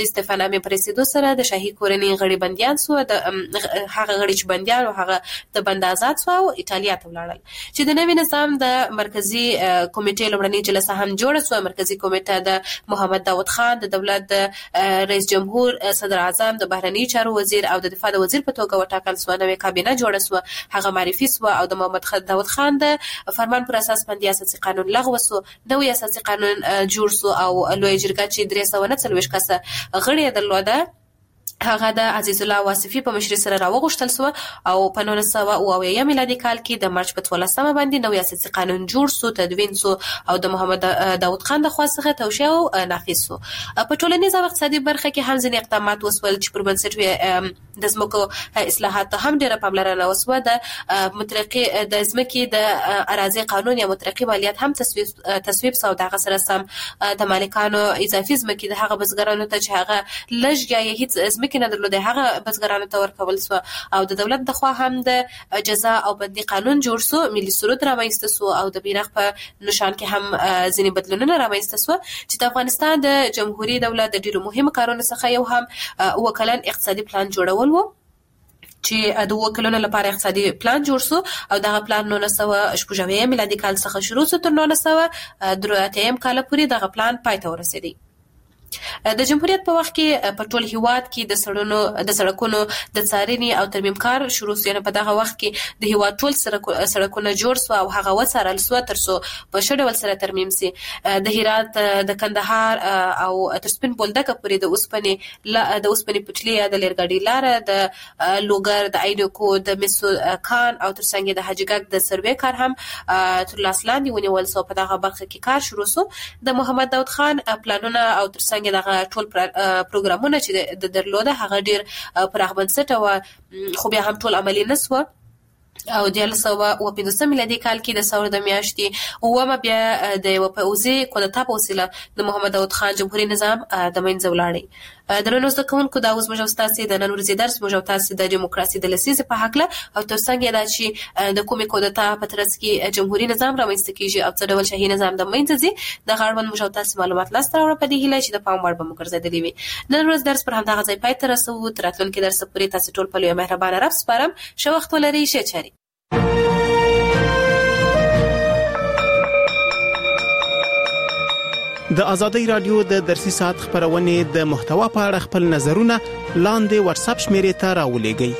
د استعفانامې پر رسیدو سره د شاهي کورنۍ غړي بنديان سو، د هغه غړي چې بنديان او هغه د بند آزاد سو او ایتالیا ته ولاړل. چې د نوي نظام د مرکزی کمیټې لومړنۍ جلسه هم جوړه سو. مرکزی کمیټه د محمد داود خان د دولت د رئیس جمهور، صدر اعظم، د بهرنی چارو وزیر او د دفاع د وزیر په توګه وټاکل سو. نوې کابینه جوړه سو، هغه معرفي سو او د محمد داود خان د فرمان پر اساس باندې اساسي قانون لغوه سو. نوې اساسي قانون جوړ سو او لوی جرګه چې 349 کسه غړي درلوده هغه د عزیز الله واصفي په مشرۍ سره راوغښتل سو او په 1990 میلادي کال کې د مارچ په 12 باندې نوې اساسي قانون جوړ سو، تدوین سو او د محمد داود خان د خوا څخه توشیح او نافذ سو. په ټولنیز او اقتصادي برخه کې هم ځینې اقدامات وسول چې پر بنسټ د ځمکو اصلاحات هم ډېره پاملرنه وسوه. د مطلقي د ځمکې د اراضي قانون یا مطلقي مالیات هم تصویب سو. دغه سره سم د مالکانو اضافي ځمکې د هغه بزګرانو ته چې هغه لږ یا هیڅ ځمکې نه درلوده هغه بزګرانو ته ورکول سو او د دولت د خوا هم د جزا او بندي قانون جوړ سو. ملي سرود رامنځته سو او د بیرغ په نشان کې هم ځینې بدلونونه رامنځته سو چې د افغانستان د جمهوریت دولت د ډیرو مهمو کارونو څخه یو هم وکلن اقتصادي پلان جوړول وو چې د وکلونو لپاره اقتصادي پلان جوړ سو او دغه پلان 1990 میلادي کال څخه شروع سو تر 1993 کال پورې دغه پلان پای ته ورسېدی. د جمهوریت په وخت کې په ټول هیواد کې د سړکونو د څارنې او ترمیم کار شروع سو. په دغه وخت کې د هیواد ټول سړکونه جوړ سو او هغه وڅارل سو تر څو په ښه ډول سره ترمیم سي. د هرات، د کندهار او تر سپین بولدک پورې د اوسپنې پټلۍ، د لرګاډي لاره، د لوګر، د ايډوکو، د مسو کان او ترڅنګ د حاجیګک د سروې کار هم تر لاس لاندې ونیول سو. په دغه برخه کې کار شروع سو. د محمد داود خان پلانونه او ترڅنګ دغه ټول پروګرامونه چې د درلوده هغه ډیر پراخ بنسټه و خو بیا هم ټول عملي نسوه او د 1915 میلادي کال کې د ثور د میاشتې اومه بیا د یو پوځي کودتا په وسیله د محمد داود خان جمهوریت نظام د منځه ولاړی. درنو زده کوونکو دا اوس موږ تاسو د نن ورځې درس موږ تاسو د دیموکراسي د لسیزې په حق له او ترڅنګ دا چې د کومې کودتا په ترڅ کې جمهوریت نظام رامنځته کیږي او څه ډول شاهي نظام د منځه ځي د غړون موږ تاسو معلومات لاس ته راوړو په دې هیله چې د پام وړ به مو ګرځېدلې وي. نن ورځ درس پر همدغه ځای پای ته رسوو. تر راتلونکي درس پورې تاسو ټول په لوی مهربانه رب سپارم. ښه وخت ولرئ. ښه چاري. د ازادۍ رادیو د درسي ساعت خبرونه د محتوا په اړه خپل نظرونه لاندې واتس اپ شمیرې ته راولېږئ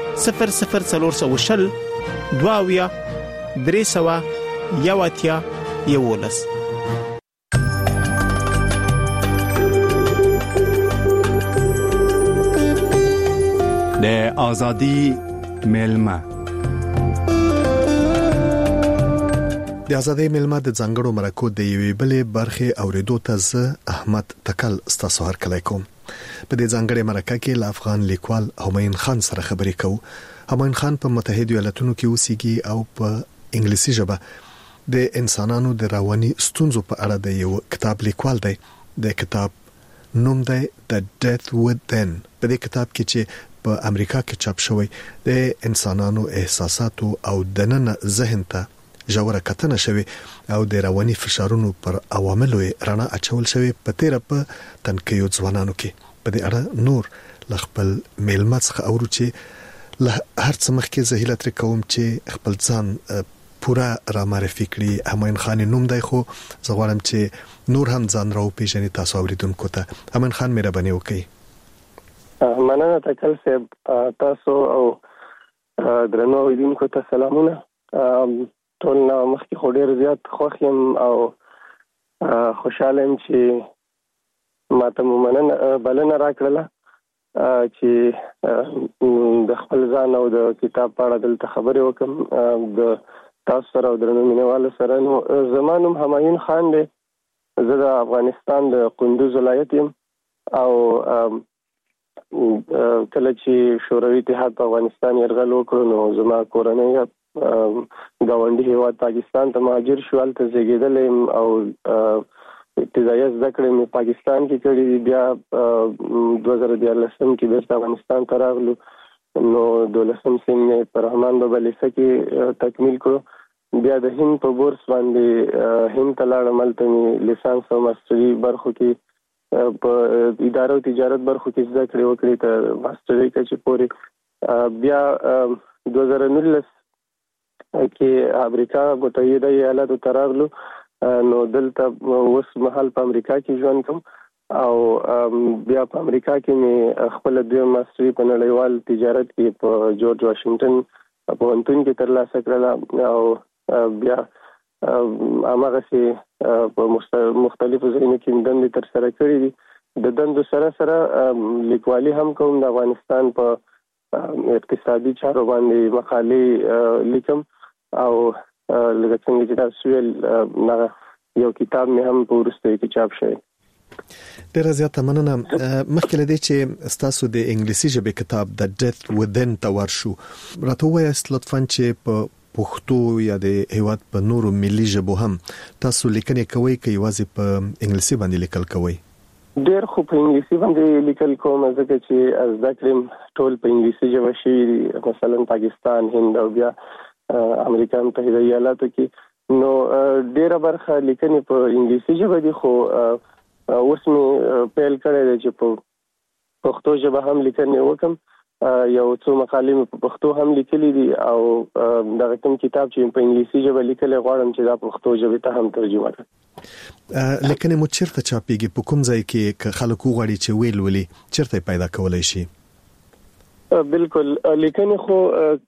00420 22 300 یواتیا یولس. د ازادۍ ملما د ازادۍ ملما د ځنګړو مرکو د یوې بلې برخې اوریدو ته زه احمد تکل ستاسو هرکلی کوم. په دې ځنګړې مرکه کې له افغان لیکوال همایون خان سره خبرې کوو. همایون خان په متحده ایالاتونو کې اوسېږي او په انګلیسي ژبه د انسانانو د رواني ستونزو په اړه د یو کتاب لیکوال دی. د کتاب نوم دی The Death Within. په دې کتاب کې چې په امریکا کې چاپ شوی د انسانانو احساساتو او دننه ذهن ته ژوره کتنه شوی او د رواني فشارونو پر عواملو رڼا اچول شوی په تیر په تنکیو ځوانانو کې. په دې اړه نور لخپل میلمه څخه اورو چې له هر څه مخکې زه هیله تر کوم چې خپل ځان پورا را معرفي کړي. همایون خان نوم دی خو زه غواړم چې نور هم ځان راو پیژني تاسو اوریدونکو ته. همایون خان مهرباني وکړئ. مننه تکل صاحب. تاسو او درنو اوریدونکو ته سلامونه. ټول مخکې خو ډېر زیات خوښ یم او خوشاله یم چې ما ته مو بلنه راکړله چې د خپل ځان او د کتاب په اړه دلته خبرې وکړم د تاسو سره او درنو مینوالو سره. نو زما نوم همایون خان دی. زه د افغانستان د کندوز ولایت یم او کله چې شوروي اتحاد په افغانستان یرغل وکړ نو زما کورنۍ ګاونډي هیواد پاکستان ته مهاجر شو. هلته زیږېدلی یم او ابتدایي زده کړې مې پاکستان کې کړې دي. بیا 2014 کې بیرته افغانستان ته راغلو نو 12 سیم مې په رحمان بابا لیسه کې تکمیل کړو. بیا د هند په بورس باندې هند ته لاړم. هلته مې لیسانس او ماستري برخو کې په اداره او تجارت برخو کې زده کړې وکړې ته ماستري کچې پورې بیا 2019 کې امریکا متحده ایالاتو ته راغلو نو دلته اوس مهال په امریکا کې ژوند کوم او بیا په امریکا کې مې خپل دویم ماستري په نړیوال تجارت کې په جورج واشنگټن پوهنتون کې ترلاسه کړله او بیا هغه چې په مختلفو ځایونو کې دندې تر سره کړې دي د دندو سره لیکوالي هم کوم د افغانستان په اقتصادي چارو باندې مقالې لیکم او لکه څنګه چې تاسو ویل یو کتاب مې هم په وروستیو کې چاپ شوی. ډیره زیاته مننه. مخکې لدی چې تاسو د انګلیسي ژبې کتاب د ډیث ودن ته ورشو راته وایاست لطفاً چې په پښتو یا د هیواد په نورو ملي ژبو هم تاسو لیکنې کوئ که یوازې په انګلیسي باندې لیکل کوئ؟ ډیر خو په انګلیسي باندې لیکل کوم ځکه چې زده کړم ټول په انګلیسي ژبه شوي مثلا پاکستان هند او بیا امریکا متحده ایالاتو کې نو ډیره برخه لیکنې په انګلیسي ژبه دي خو اوس مې پیل کړی دی چې په پښتو ژبه هم لیکنې وکم یو څو مقالې مې په پښتو هم لیکلي دي او دغه کوم کتاب چې په انګلیسي ژبه لیکلی غواړم چې دا پښتو ژبې ته هم ترجمه کړم. لیکنې مو چیرته چاپیږي په کوم ځای کې که خلک وغواړي چې ویل ولي چیرته پیدا کولی شي؟ بالکل لیکنې خو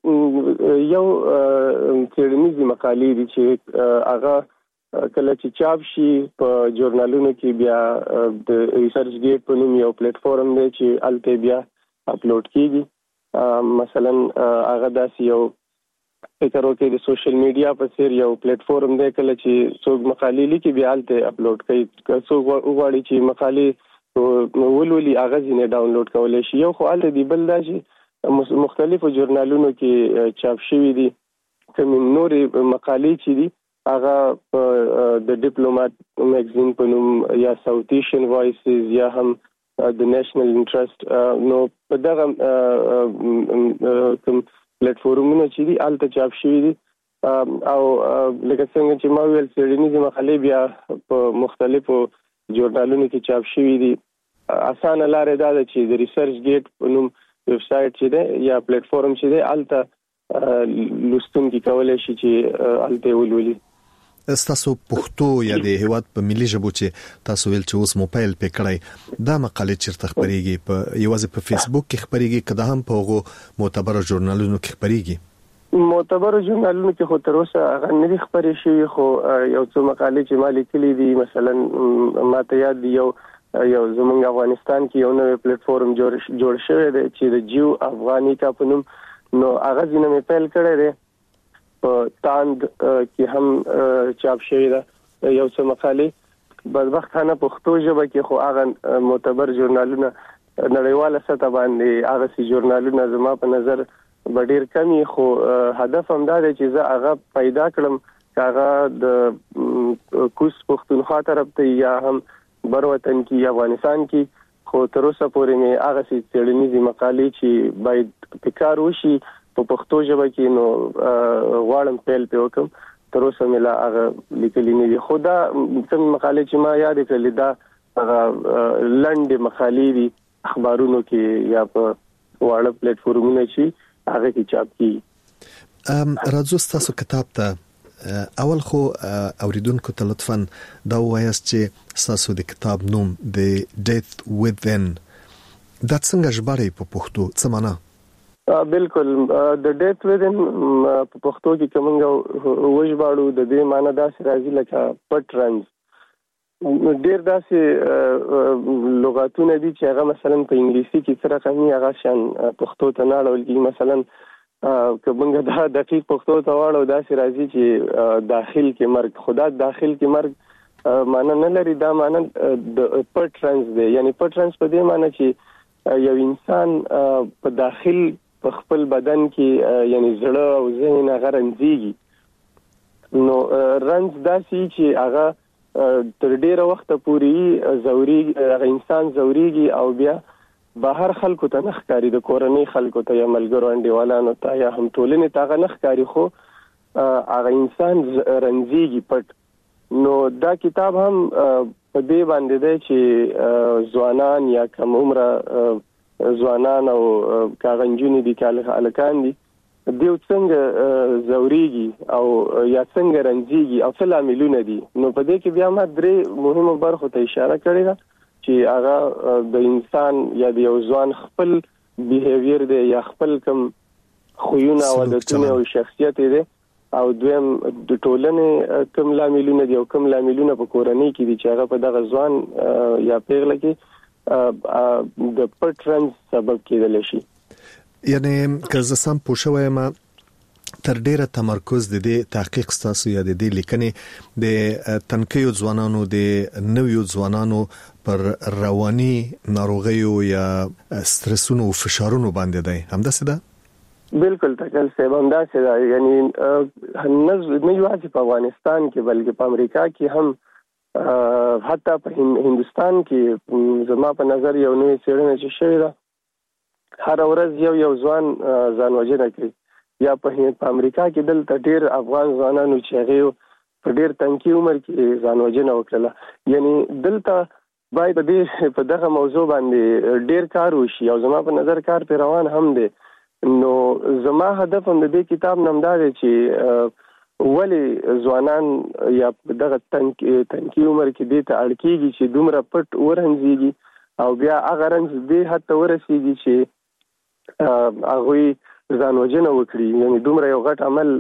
یو څېړنیزې مقالې دي چې هغه کله چې چاپ شي په ژورنالونو کې بیا د ریسرچ ګیټ په نوم یو پلیټ فارم دی چې هلته بیا اپلوډ کیږي. مثلا هغه داسې یو فکر وکړئ د سوشل میډیا په څیر یو پلیټ فارم دی کله چې څوک مقالې لیکي بیا هلته اپلوډ کوي که څوک وغواړي چې مقالې ولولي هغه ځینې ډاونلوډ کولی شي. یو خو هلته دی بل دا چې مختلفو ژورنالونو کې چاپ شوي دي کومې نورې مقالې چې دي هغه د ډیپلومات میگزین په نوم یا ساوث ایشین وایسز یا هم د نېشنل انټرست نو په دغه کوم پلیټ فارمونه چې دي هلته چاپ شوي دي او لکه څنګه چې ما ویل څېړنیزې مقالې بیا په مختلفو ژورنالونو کې چاپ شوي دي. اسانه لارې دا ده چې د ریسرچ ګیټ په نوم ویب سایټ چې دی یا پلیټ فارم چې دی هلته لوستونکي کولی شي چې هلته ولولي. تاسو پښتو یا د هیواد په ملي ژبو چې تاسو ویل چې اوس موبایل پې کړی دا مقالې چیرته خپرېږي؟ په یوازې په فیسبوک کې خپرېږي که دا هم په هغو معتبرو ژورنالونو کې خپرېږي؟ معتبرو ژورنالونو کې خو تر اوسه هغه نه دي خپرې شوي خو یو څو مقالې چې ما لیکلي دي مثلا ماته یاد دي یو زموږ افغانستان کې یو نوی پلیټ فارم جوړ شوی دی چې د جیو افغانیکا په نوم نو هغه ځینې مې پیل کړی دی په تاند کې هم چاپ شوی ده یو څه مقالې بدبختانه پښتو ژبه کې خو هغه معتبر ژورنالونه نړیواله سطح باندې هغه سي ژورنالونه زما په نظر ډېر کمی خو هدف هم دا دی چې زه هغه پیدا کړم چې هغه د کوس پښتونخوا طرف ته یا هم بر وطن کې افغانستان کې خو تر اوسه پورې مې هغه سي څېړنیزې مقالې چې باید پکار وشي په پښتو ژبه کې نو غواړم پیل پې وکړم تر اوسه مې لا هغه لیکلي نه دي خو دا کوم مقالې چې ما یادې کړلې دا هغه لنډې مقالې دي اخبارونو کې یا په واړه پلیټ فارمونو چې هغه کې چاپ کیږي. راځو ستاسو کتاب ته. اول خو اوریدونکو ته لطفاً دا ووایاست چې ستاسو د کتاب نوم د ډیث ودن دا څنګه ژباړئ په پښتو څه معنا؟ بالکل د ډیث ودن په پښتو کې کومنګ وژباړو د دې معنی داسې راځي لکه پټ رنځ. ډېر داسې لغاتونه دي چې هغه مثلا په انګلیسي کې څه رقمي هغه شان پښتو ته نه اړول کېږي. مثلا کومنګ دا دقیق پښتو ته واړو داسې راځي چې داخل کې مرګ خدا داخل کې مرګ معنی نه لري. دا معنی د پټ رنځ دی یعنی پټ رنځ په دې معنی چې یو انسان په داخل په خپل بدن کې یعنی زړه او ذهن هغه رنځيږي. نو رنځ داسې چې هغه تر ډیره وخت پورې زوري انسان زوريږي او بیا بهر خلکو ته نخکاری د کورنۍ خلکو ته یا ملګرو انډیوالانو ته یا هم ټولنې ته هغه نخکاری خو هغه انسان رنځيږي پټ. نو دا کتاب هم په دې باندې دی چې ځوانان یا کم عمره ځوانان او کاغنجونی دي کالکان دي دیو څنګه زوريږي او یا څنګه رنځيږي او څه لاملونه دي. نو په دې کې بیا ما درې مهمه برخو ته اشاره کړې ده چې هغه د انسان یا د یو ځوان خپل بیهیویر دی یا خپل کم خوونه او عادتونه او شخصیت دی او دویم د ټولنې کم لاملونه دي او کم لاملونه په کورنۍ کې دي چې هغه په دغه ځوان یا پیغله کې د پټرنز سبب کېدل شي. یعنی که زه سم پوه شوم تر ډیره تمرکز د دې تحقیق ستاسو یا د دې لیکنې د تنکیو ځوانانو د نویو ځوانانو پر رواني ناروغیو یا سترسونو او فشارونو باندې دی، همداسې ده؟ بالکل تکل صاحب همداسې ده. یعنی نه یوازې په افغانستان کې بلکې په امریکا کې هم حتی په هندستان کې زما په نظر یو نوې څېړنه چې شوې ده هر ورځ یو ځوان ځان وژنه کوي. یا په امریکا کې دلته ډېر افغان ځوانانو چې هغه په ډېر تنکي عمر کې ځان وژنه وکړه. یعنی دلته باید په دغه موضوع باندې ډېر کار وشي او زما په نظر کار په روان هم دی. نو زما هدف هم د دې کتاب نمدا دی چې ولی ځوانان یا دغه تنکي عمر کې دې ته اړ کېږي چې دومره پټ ورنځيږي او بیا هغه رنځ دې حتی ورسېږي چې هغوی ځان وژنه وکړي. یعنی دومره یو غټ عمل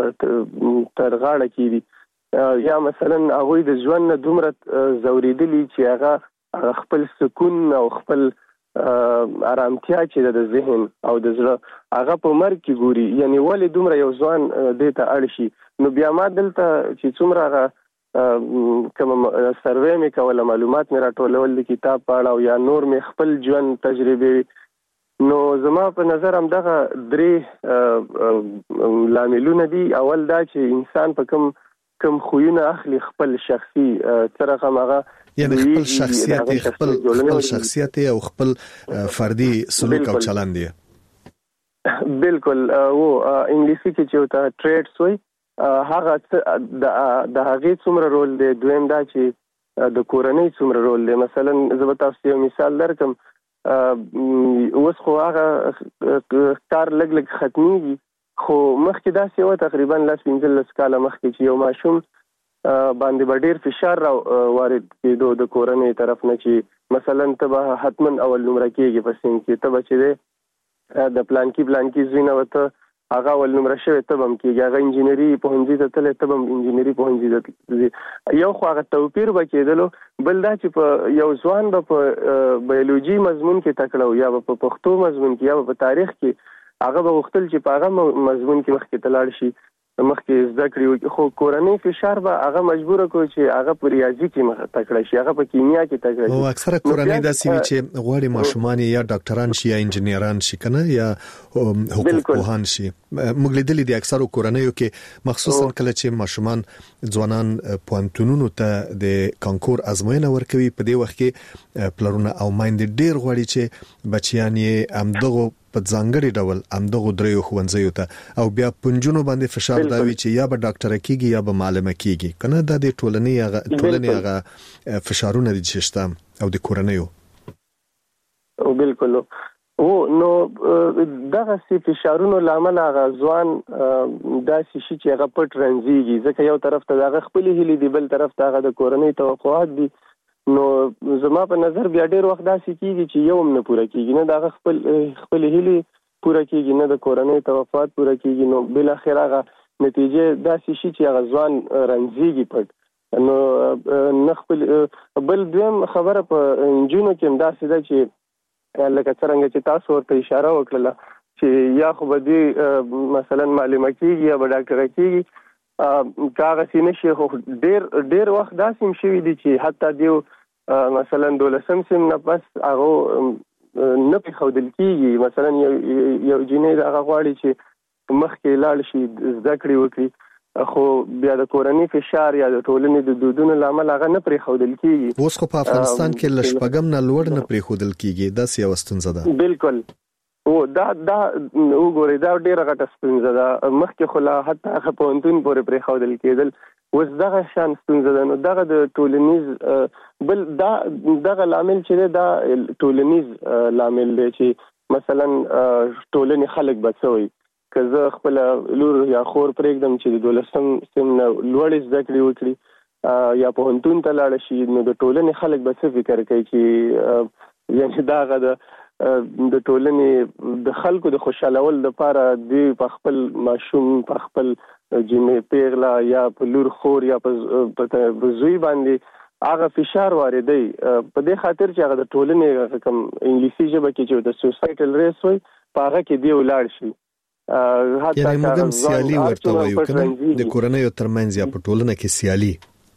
تر غاړه کېږي یا مثلا هغوی د ژوند نه دومره ځورېدلي چې هغه خپل سکون او خپل آرامتیا چې د ذهن او د زړه هغه په مرګ کې ګوري. یعنی ولې دومره یو ځوان دې ته اړ شي. نو بیا ما دلته چې څومره کوم سروې مې کوله معلومات مې راټولول د کتاب په اړه او یا نور مې خپل ژوند تجربه نو زما په نظر هم دغه درې لاملونه دي. اول دا چې انسان په کم خوونه اخلي خپل شخصي طرقه هغه یعنی خپل شخصیت او خپل فردي سلوک او چلند دی. بالکل او انګلیسي کې چې وتا ټریټس وي هغه د هغه څومره رول دی. دویم دا چې د کورنۍ څومره رول دی. مثلا زه به تاسو یو مثال درکم. اوس خو هغه کار لګ ختميږي خو مخکې داسې و تقریبا 15 کاله مخکې چې یو ماشوم باندې ډېر فشار وارد کېدو د کورنۍ طرف نه چې مثلا ته به حتما اول نمره کېږي په سین کې ته به چې د پلان کې زوینه وته هغه اول نمره شوی ته هم کېږي هغه انجینری پوهنځي ته تللی ته هم انجینری پوهنځي ته یو خو هغه توپیر به کېدلو. بل دا چې په یو ځوان به په بیولوژي مضمون کې تکړه یا په پښتو مضمون کې یا په تاریخ کې هغه به غوښتل چې په هغه مضمون کې مخکې ته لاړ شي مخکې زده کړي. خو کورنۍ فشار به هغه مجبور کړي چې هغه په ریاضي کې مخ تکړه شي هغه په کیمیا کې تکړه شي. او اکثره کورنۍ داسې وي چې غواړي ماشومان یا ډاکټران شي یا انجنیران شي کنه یا حقوق پوهان شي. موږ لیدلې دي اکثره کورنۍ کې مخصوصا کله چې ماشومان ځوانان پوهنتونونو ته د کانکور ازموینه ورکوي په دې وخت کې پلرونه او مایند ډیر غواړي چې بچیان یې امدغه په ځانګړي ډول امدغه دریو ښوونځیو ته او بیا پنځونو باندې فشار داوي چې یا به ډاکټر کیږي یا به معلم کیږي کنه د ټولنې هغه فشارونه دي چې شته او د کورنۍ او بالکل نو دغه سي فشارونو لامل هغه ځوان داسې شي چې هغه پټ رنځيږي ځکه یو طرف ته هغه خپل هلي دی بل طرف ته هغه د کورنۍ توقعات دي. نو زما په نظر بیا ډېر وخت داسې کیږي چې یو هم نه پوره کیږي نه د خپل هلي پوره کیږي نه د کورنۍ توقعات پوره کیږي. نو بل اخر هغه نتیجه داسې شي چې هغه ځوان رنځيږي پټ. نو نه خپل بل دویم خبره په انجونو کې داسې ده چې لکه څنګه چې تاسو ورته اشاره وکړه چې یا خو به دې مثلا معلومه کیږي یا به ډاکټر کیږي کاغه سینه شي. خو ډېر وخت داسې شوی دي چې حتی دیو مثلا 12 سم نه پس هغه نه په خودل کیږي. مثلا یو جنې هغه غواړي چې مخکې لاړ شي زده کړې وکړي خو بیا د کورنۍ فشار یا د ټولنې د دودونو لامل هغه نه پرې خودل کیږي. اوس خو په افغانستان کې لشپګم نه لوړ نه پرې خودل کیږي دا سیاسي ستونزه ده. بالکل او دا وګورئ دا ډیره غټه ستونزه ده. مخکې خو لا حتی په پوهنتون پورې پرې خودل کېدل اوس دغه شان ستونزه ده. نو دغه د ټولنیز بل دغه لامل چې دا ټولنیز لامل دی چې مثلا ټولنې خلک بچوي که زه خپل لور یا خور پرېږدم چې د 12م سم نه لوړې زده کړې وکړي یا پوهنتون ته لاړ شي نو د ټولنې خلک به څه فکر کوي چې یعنی دغه د ټولنې د خلکو د خوشالول لپاره دی په خپل ماشوم په خپل جنې پیغلا یا په لور خور یا په زوی باندې هغه فشار واردوي په دې خاطر چې هغه د ټولنې کوم انګلیسي ژبه کې چې د سوسایټل ریس وي په هغه کې دی ولاړ شي. یعنی موږ سیالي ورته وایو کنه د کورنۍ ترمنځ یا په ټولنه کې سیالي.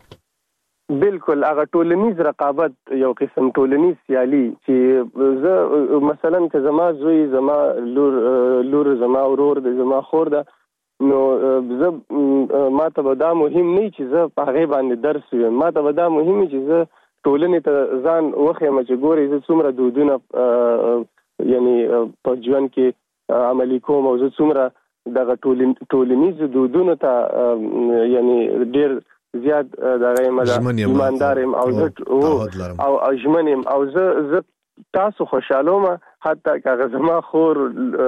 بالکل هغه ټولنیز رقابت یو قسم ټولنیز سیالي چې زه مثلا که زما زوی زما لور زما ورور د زما خور ده نو زه ما ته دا مهم نه چې زه په هغه باندې درس ویم ما ته دا مهم چې زه ټولنې ته ځان وخیم چې ګوري زه څومره دودونه یعنی په ژوند کې عملی کوم او زه څومره دغه ټولنیز دودونه ته یعنی ډیر زیات دغه ایماندارم او زه او اجمنم او زه تاسو خوشالوم حتی که زما خور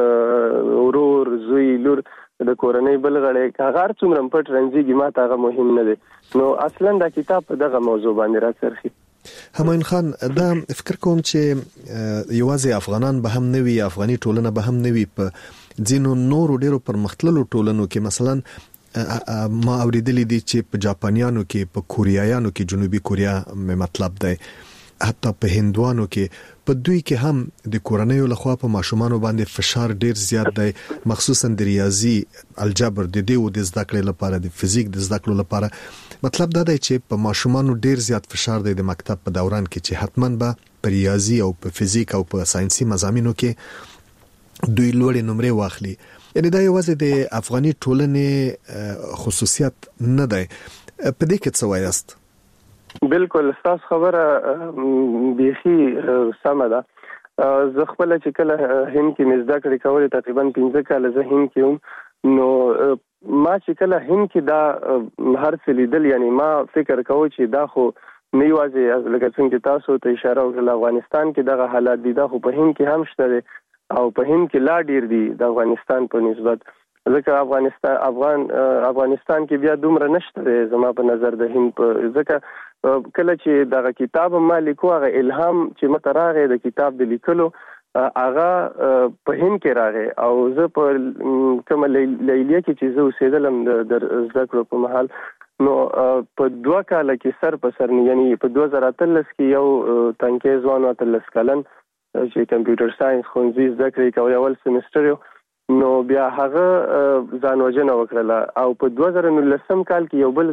ورور زوی لور د کورنۍ بل غړي کاغار څومره پټ رنځيږي ما ته هغه مهم نه دي نو اصلا دا کتاب په دغه موضوع باندې راڅرخي. همایون خان دا فکر کوم چې یوازې افغانان به هم نوي افغاني ټولنه به هم نوي په ځینو نورو ډیرو پرمختللو ټولنو کې مثلا ما اوریدلې دي چې په جاپانیانو کې په کوریایانو کې جنوبي کوریا مطلب دی حتی په هندوانو کې په دوی کې هم د کورنۍ لخوا په ماشومان باندې فشار ډیر زیات دی مخصوصا د ریاضي الجبر د دیو د زده کړې لپاره د فزیک د زده کړې لپاره مطلب دا دی چې په ماشومان ډیر زیات فشار دی د مکتب په دوران کې چې حتماً به په ریاضي او په فزیک او په ساينسي مضامینو کې دوی لوړې نمرې واخلي. یعنی دا یوازې د افغاني ټولنې خصوصیت نه دی. په دې کې څه وایاست؟ بالکل تاسو خبره بیخي سمه ده. زه خپل چې کله هند کې مزدا کړې کولې تقریبا 15 کال زه هند کې نو ما چې کله هند کې دا هر څه لیدل یعنی ما فکر کوم چې دا خو نه یوازې لکه څنګه تاسو ته اشاره وکړه افغانستان کې دغه حالات دي دا خو په هند کې هم شته دي او په هند کې لا ډیر دي د افغانستان په نسبت ځکه افغانستان کې بیا دومره نشته زما په نظر د هند په ځکه کله چې دغه کتاب ما لیکو هغه الهام چې مته راغی د کتاب د لیکلو هغه په هند کې راغی او زه په کوم لیلیه کې چې زه اوسېدلم د زده کړو په محل نو په 2 کال کې سر په سر یعنی په 2013 کې یو تنکي ځوان 13 کلن چې کمپیوټر ساينس خونځي زده کړې کوي اول سمستر نو بیا هغه ځانوژنه وکړه او په 2019 کال کې یو بل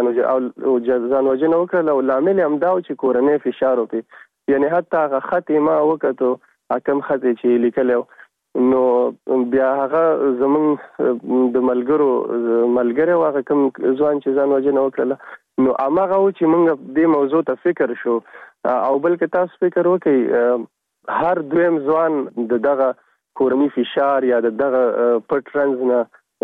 ځانوژنه وکړه او لامل هم دا چې کورنۍ فشار وکړي یعنی حتی هغه خط ما وکړو حکم خط چې لیکلو نو بیا هغه زمون د ملګری هغه کوم ځوان چې ځانوژنه وکړه نو هغه چې موږ دې موضوع ته فکر شو او بلکې تاسو فکر وکړئ هر دویم ځوان دغه کورنی فشار یا دغه پټ رنز نه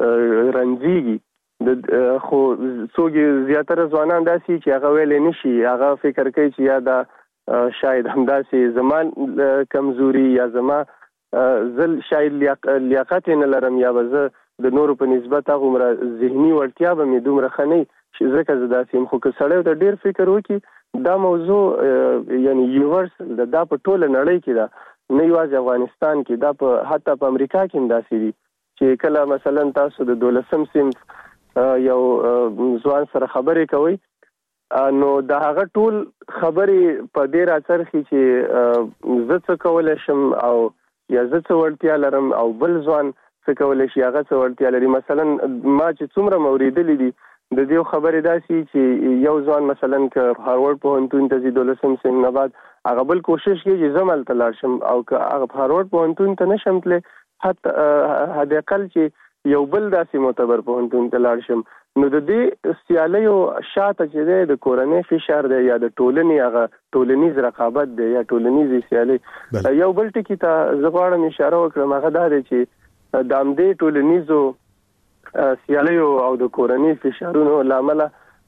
رنځيږي خو څوک زیاتره ځوانان داسي چې هغه ویل نشي هغه فکر کوي چې یا دا شاید همداسي زمان کمزوري یا زما زل شاید لیاقت نه لرم یا زه د نورو په نسبت هغه ذهني وړتیا به مې دومره خني چې ځکه زداسیم خو که سړی د ډیر فکر وکي دا موضوع یعنی یونیورسل دا په ټوله نړۍ کې دا نه یوازې افغانستان کې دا په حتی په امریکا کې هم داسې دي چې کله مثلا تاسو د 12م صنف یو ځوان سره خبرې کوي نو دا هغه ټول خبرې په دې راڅرخي چې زه څه کولای شم او یا زه څه وړتیا لرم او بل ځوان څه کولای شي هغه څه وړتیا لري. مثلا ما چې څومره موریدلې دي د دې خبرې داسي چې یو ځوان مثلا ک هاروارد پوهنتون ته ځي 12م صنف نه بعد هغه بل کوشش کوي چې زمل تلل شم او که هغه هاروارد پوهنتون ته نشم تل حتی هدا اقل چې یو بل داسي معتبر پوهنتون ته لاړ شم نو د دې سیالیو شاته چې د کورنۍ فشار دی یا د ټولنې هغه ټولنیز رقابت دی یا ټولنیز سیالي یو بل ټکی ته زغواړم اشاره وکړم هغه دا دی چې د امدې ټولنیزو سیالیو او د کورنۍ فشارونو لامل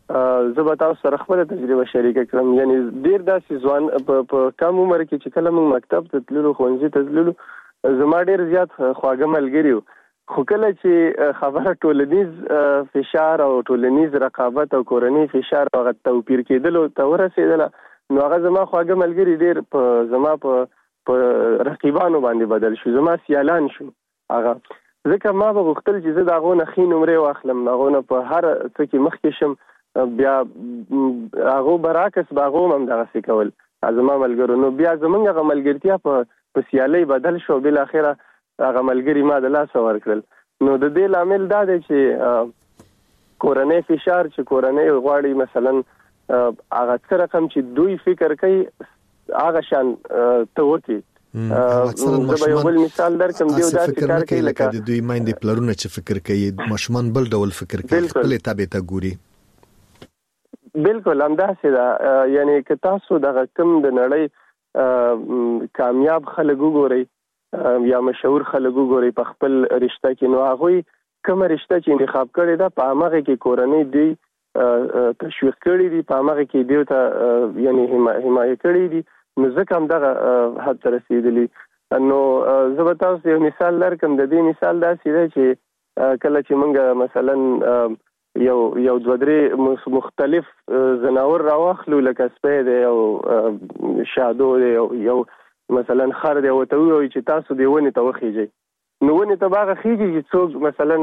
زه به تاسو سره خپل تجربه شریک کړم. یعنی ډیر داسې ځوان په کم عمر کې چې کله موږ مکتب ته تللو ښوونځي ته تللو زما ډیر زیات خواږه ملګري وو، خو کله چې خبره ټولنیز فشار او ټولنیز رقابت او کورنۍ فشار هغه توپیر کېدلو ته ورسېدله نو هغه زما خواږه ملګري ډیر زما په رقیبانو باندې بدل شو، زما سیالان شو. هغه ځکه ما به غوښتل چې زه د هغو نه ښې نمرې واخلم، د هغو نه په هر څه کې مخکې شم، بیا هغه برعکس باغو هم دغه کول ازما ملګرو. نو بیا زمونږ هغه ملګرتیا په سیالۍ بدل شو، بل اخره هغه ملګری ما د لاس ورکړل. نو د دې لامل دا دی چې کورنۍ فشار چې کورنۍ غواړي مثلا هغه څه رقم چې دوی فکر کوي هغه شان ته وکړي. زه به یو بل مثال درکم، دیو داسې کار کوي لکه د دوی مایندې پلرونه چې فکر کوي ماشومان بل ډول فکر کوي، خپل تابع ته ګوري. بالکل همداسې ده. یعنی که تاسو دغه کوم د نړۍ کامیاب خلک وګورئ یا مشهور خلک وګورئ په خپل رشته کې، نو هغوی کومه رشته چې انتخاب کړې ده په همغه کې کورنۍ دوی تشویق کړي دي، په همغه کې دوی ته یعنی حمایه کړي دي، نو ځکه هم دغه حد ته رسېدلي. نو زه به تاسو یو مثال درکړم. د دې مثال داسې دی چې کله چې موږ مثلا یو دوه درې مختلف ځناور راواخلو لکه سپی دی او شادو دی یو مثلا خر دی، ورته ووایو چې تاسو دې ونې ته وخیږئ، نو ونې ته به هغه خیږي چې څوک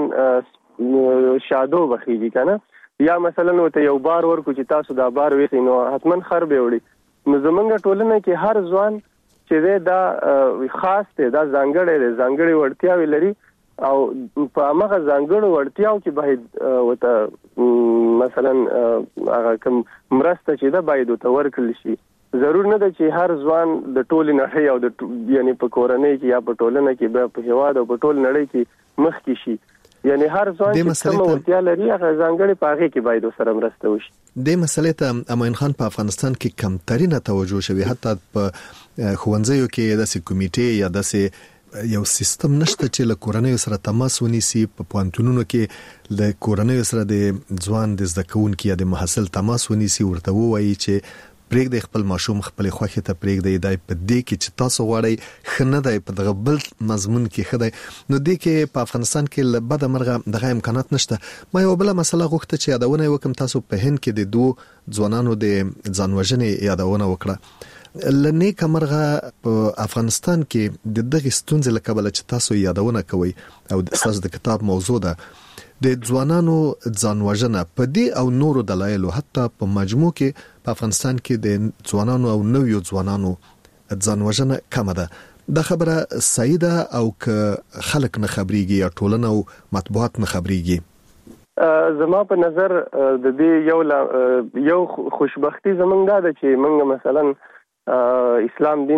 مثلا شادو به خیږي که نه، یا مثلا ورته یو بار ورکو چې تاسو دا بار ویخئ نو حتما خر به وړي. نو زمونږ ټولنه کې هر ځوان چې دی دا خاص دی، دا ځانګړی وړتیاوې لري او په هغه ځانګړو وړتیاو کې باید ورته مثلا هغه کوم مرسته چې ده باید ورته ورکړل شي. ضرور نه ده چې هر ځوان د ټولې نړۍ او د یعنی په کورنۍ کې یا په ټولنه کې بیا په هېواد او په ټول نړۍ کې مخکې شي. یعنی هر ځوان چې کومه وړتیا لري هغه ځانګړې په هغې کې باید ورسره مرسته وشي. دې مسلې ته امین خان په افغانستان کې کمترینه توجه شوې، حتی په ښوونځیو کې داسې کمیټې یا داسې یو سیستم نشته چې له کورنۍ سره تماس ونیسي. په پوهنتونونو کې له کورنۍ سره د ځوان د زده کوونکي یا د محصل تماس ونیسي، ورته ووایي چې پرېږدئ خپل ماشوم خپل خوښې ته پرېږدئ، دا په دې کې چې تاسو غواړئ ښه نه دی، په دغه بل مضمون کې ښه دی. نو دې کې په افغانستان کې له بده مرغه دغه امکانات نشته. ما یو بله مسله غوښته چې یادونه وکړم. تاسو په هند کې د دوه ځوانانو د ځان وژنې یادونه وکړه. لنیکه مرغه په افغانستان کې د دغه ستونزې له کبله چې تاسو یادونه کوي او تاسو د کتاب موضوع ده د ځوانانو ځان وژنه په دې او نورو دلایلو، حتی په مجموع کې په افغانستان کې د ځوانانو او نویو ځوانانو ځان وژنه کمه ده. دا خبره صحیح ده او که خلک نه خبريږي یا ټولنه او مطبوعات نه خبريږي؟ زما په نظر د دې یو خوشبختی زمونږ دا ده چې موږ مثلا اسلام دین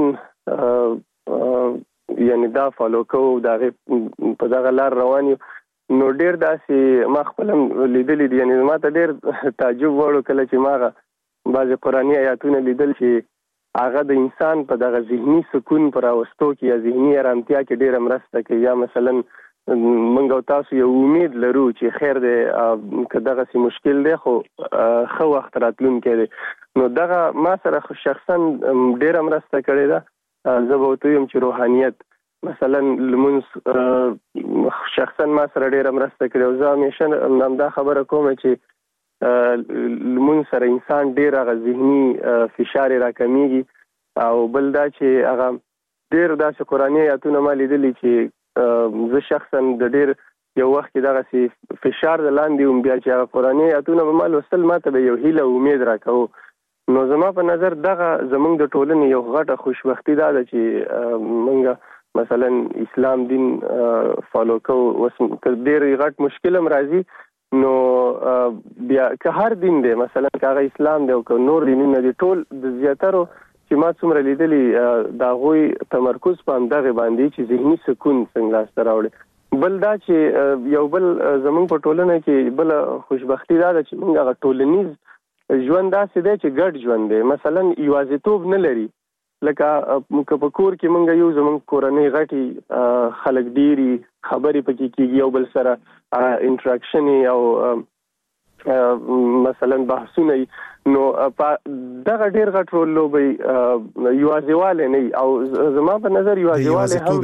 یعنی دا فالو کوو، په دغه لار روان یو. نو ډیر داسې ما خپل لیدلې دي، یعنی ما ته ډیر تعجب وړو کله چې ما بعضې قرآني آیاتونه لیدل چې هغه د انسان په دغه ذهني سکون پر راوستو کې یا ذهني ارامتیا کې ډیره مرسته کوي. یا مثلا موږ او تاسو یو امید لرو چې خیر دی که دغسې مشکل دی خو ښه وخت راتلونکی دی، نو دغه ما سره شخصا ډیره مرسته کړې ده. زه به ورته ویم چې روحانیت مثلا لمونځ شخصا ما سره ډیره مرسته کړې، او زه همیشه همدا خبره کوم چې لمونځ سره انسان ډیر هغه ذهني فشار یې راکمیږي. او بل دا چې هغه ډیر داسې قرآني آیاتونه ما لیدلي چې زه شخصا د ډیر یو وخت کې دغسې فشار د لاندې وم، بیا چې هغه قرآني آیاتونه به ما لوستل ما ته به یو هیله او امید راکوو. نو زما په نظر دغه زمونږ د ټولنې یو غټه خوشبختي دا ده چې موږ مثلا اسلام دین فالو کوو. اوس که ډېر غټ مشکل هم راځي نو بیا که هر دین دی، مثلا که هغه اسلام دی او که نور دینونه دي، ټول د زیاترو چې ما څومره لیدلي د هغوی تمرکز په همدغې باندې چې ذهني سکون څنګه لاسته راوړي. بل دا چې یو بل زمونږ په ټولنه کې بل خوشبختي دا ده چې موږ هغه ټولنیز ژوند داسې دی چې ګډ ژوند دی. مثلا یوازیتوب نه لري، لکه که په کور کې موږ یو زمونږ کورنۍ غټي خلک ډېري خبرې پکې کېږي، یو بل سره انټراکشن او مثلا بحثونه نو دغه ډیر غټ رول لوبي یوازیواله نه او زما په نظر یوازیواله هم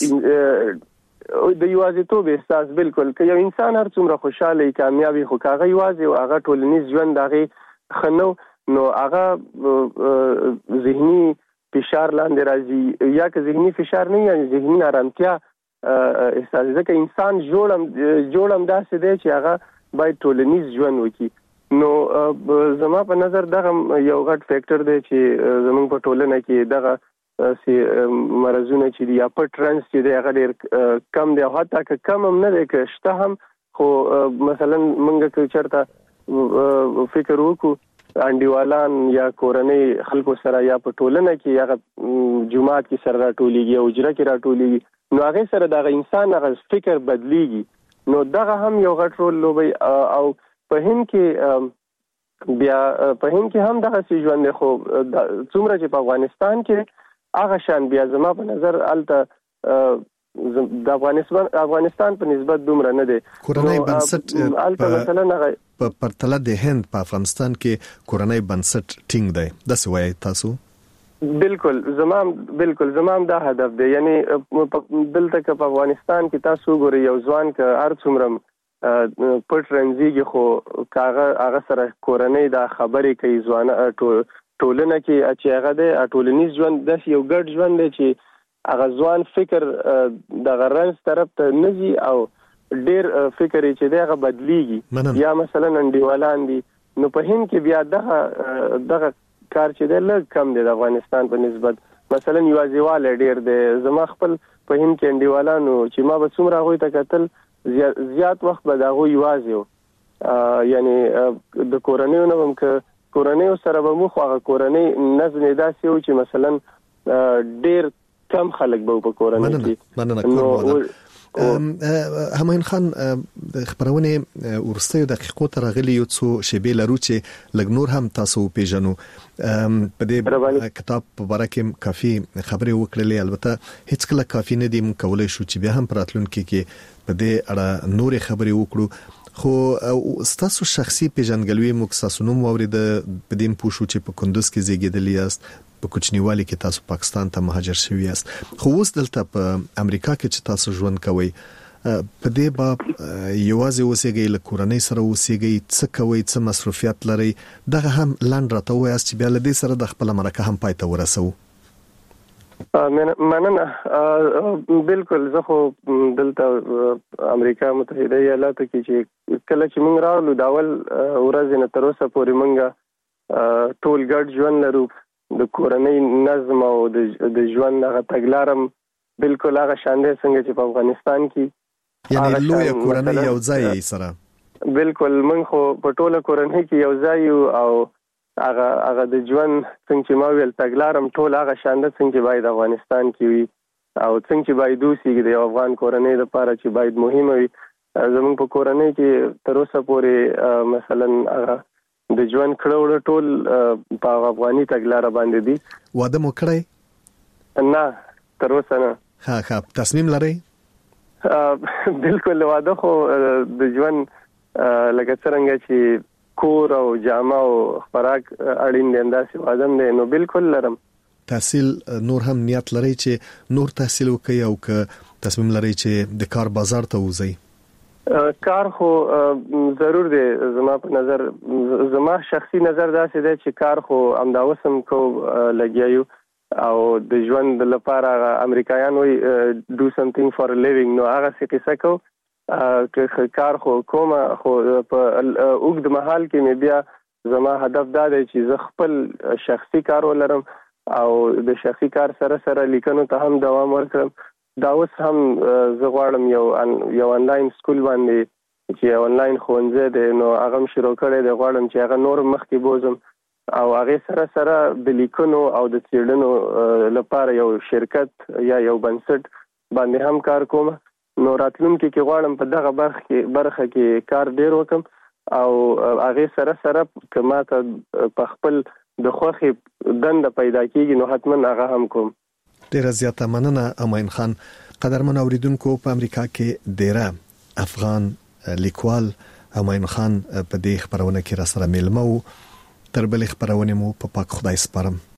د یوازیتوب احساس بالکل که یو انسان هر څومره خوشاله کامیابی خو کاغه یوازي او هغه ټولنیز ژوند دغه خنو نو هغه ذهني فشار لاندې راځي یا که ذهني فشار نه یا ذهني آرامتیا احساس ځکه انسان جوړم داسې دی چې هغه باید ټولنیز ژوند وکړي نو زما په نظر دغه یو غټ فیکٹر دی چې زموږ په ټولنه کې دغه مرزونه چې دی یا پټرنس چې دی هغه ډیر کم دی او حتی که کم هم نه دی که شته هم خو مثلا موږ که چېرته فکر وکړو انډیوالان یا کورنۍ خلکو سره یا په ټولنه کې هغه جماعت کې سره راټولېږي او اجره کې راټولېږي نو هغې سره دغه انسان هغه فکر بدلیږي نو دغه هم یو غټ رول لوبي او په هند کې بیا په هند کې هم دغه څه ژوند دی خو څومره چې په افغانستان کې هغه شان بیا زما په نظر الته د افغانستان په نسبت دومره نه دی کورنۍ بنسټ الته مثلا په پرتله د هند په افغانستان کې کورنۍ بنسټ ټینګ دی د څه وایي تاسو بالکل زمام دا هدف دی یعنی دلته که په افغانستان کې تاسو ګورئ یو ځوان که هر څومره پټ رنځيږي خو هغه سره کورنۍ دا خبرې کوي ځوان ټولنه کې چې هغه د ټولنیز ژوند د یو ګډ ژوند دی چې هغه ځوان فکر د غرنس طرف ته نزي او ډیر فکر چې دغه بدليږي یا مثلا انډیوالان دي نو په هند کې بیا دغه کار چې د لږ کم دی د افغانستان په نسبت مثلا یوازیواله ډیر دی زما خپل په هند کې انډیوالانو چې ما به څومره غوي ته کتل زیات وخت به دغه یوازیو یعنی د کورنۍ نو هم که کورنۍ سره به مخ هغه کورنۍ نظم داسې و چې مثلا ډیر کم خلک به په کورنۍ کې هماین خان خبرونه ورسته دقیقو تر غلي یو څو شیبې لرو چې لګ نور هم تاسو پیژنو په دې کتاب په اړه کې کافي خبرې وکړلې البته هیڅ کله کافي نه دی مکولای شو چې بیا هم پراتلونکو کې په دې اړه نور خبرې وکړو خو ستاسو شخصي پیژنګلوي مکساسونوم وورید په دې پوښو چې په کندوز کې زیږیدلی است په کوچنیوالي کې تاسو پاکستان ته مهاجر شوی است خو اوس دلته په امریکا کې چې تاسو ژوند کوئ په دې باب یوازې اوسېږئ له کورنۍ سره اوسېږئ څه کوئ څه مصروفیات لرئ دغه هم لاندې راته وایاست چې بیا له دې سره د خپل مرکه هم پای ته ورسوو مننه بالکل زه خو دلته امریکا متحده ایالاتو کې چې کله چې موږ راغلو د اول ورځې نه تر اوسه پورې موږ ټول ګډ ژوند لرو د کورنۍ نظم او د ژوند هغه تګلارم بالکل هغه شان دی څنګه چې په افغانستان کې یعنی لوی کورنۍ یو ځای سره بالکل موږ خو په ټوله کورنۍ کې یو ځای او هغه د ژوند څنګه چې ما ویل تګلارم ټول هغه شاند څنګه چې باید افغانستان کې وي او څنګه چې باید اوسېږي د افغان کورنۍ لپاره چې باید مهمه وي زموږ په کورنۍ کې تر اوسه پورې مثلا هغه د ژوند کړو ټول په افغاني تګلار باندې دي واده مو کړی نه تر اوسه نه ها تصمیم لرئ بالکل واده خو د ژوند لکه څنګه چې کور او جامه او خوراک اړین دي انداسې وادم دي نو بالکل لرم تحصیل نور هم نیت لري چې نور تحصیل وکړي او که تصمیم لري چې د کار بازار ته وځي کار خو ضرور دی زما په نظر زما شخصي نظر داسې دی چې کار خو امداوسم کو لګیایو او د ژوند لپاره امریکایان وي do something for a living نو هغه څه کیسه کو که کار خو کومه خو په اوږد مهال کې مې بیا زما هدف دا دی چې زه خپل شخصي کار ولرم او د شخصي کار سره سره لیکنو ته هم دوام ورکړم دا اوس هم زه غواړم یو انلاین سکول باندې چې انلاین ښوونځی دی نو هغه هم شروع کړی دی غواړم چې هغه نور مخکې بوزم او هغې سره سره د لیکنو او د څېړنو لپاره یو شرکت یا یو بنسټ باندې هم کار کوم نو راتلونکي کې غواړم په دغه برخه کې کار ډیر وکم او هغه سره سره کما ته په خپل د خوخي دند پیدا کیږي نو حتما هغه هم کوم ډیر زیاته مننه امین خان قدرمن اوریدونکو په امریکا کې ډیر افغان لیکوال همایون خان په دې خبرونه کې را سره ملمو تر بل خبرونه مو په پاک خدای سپارم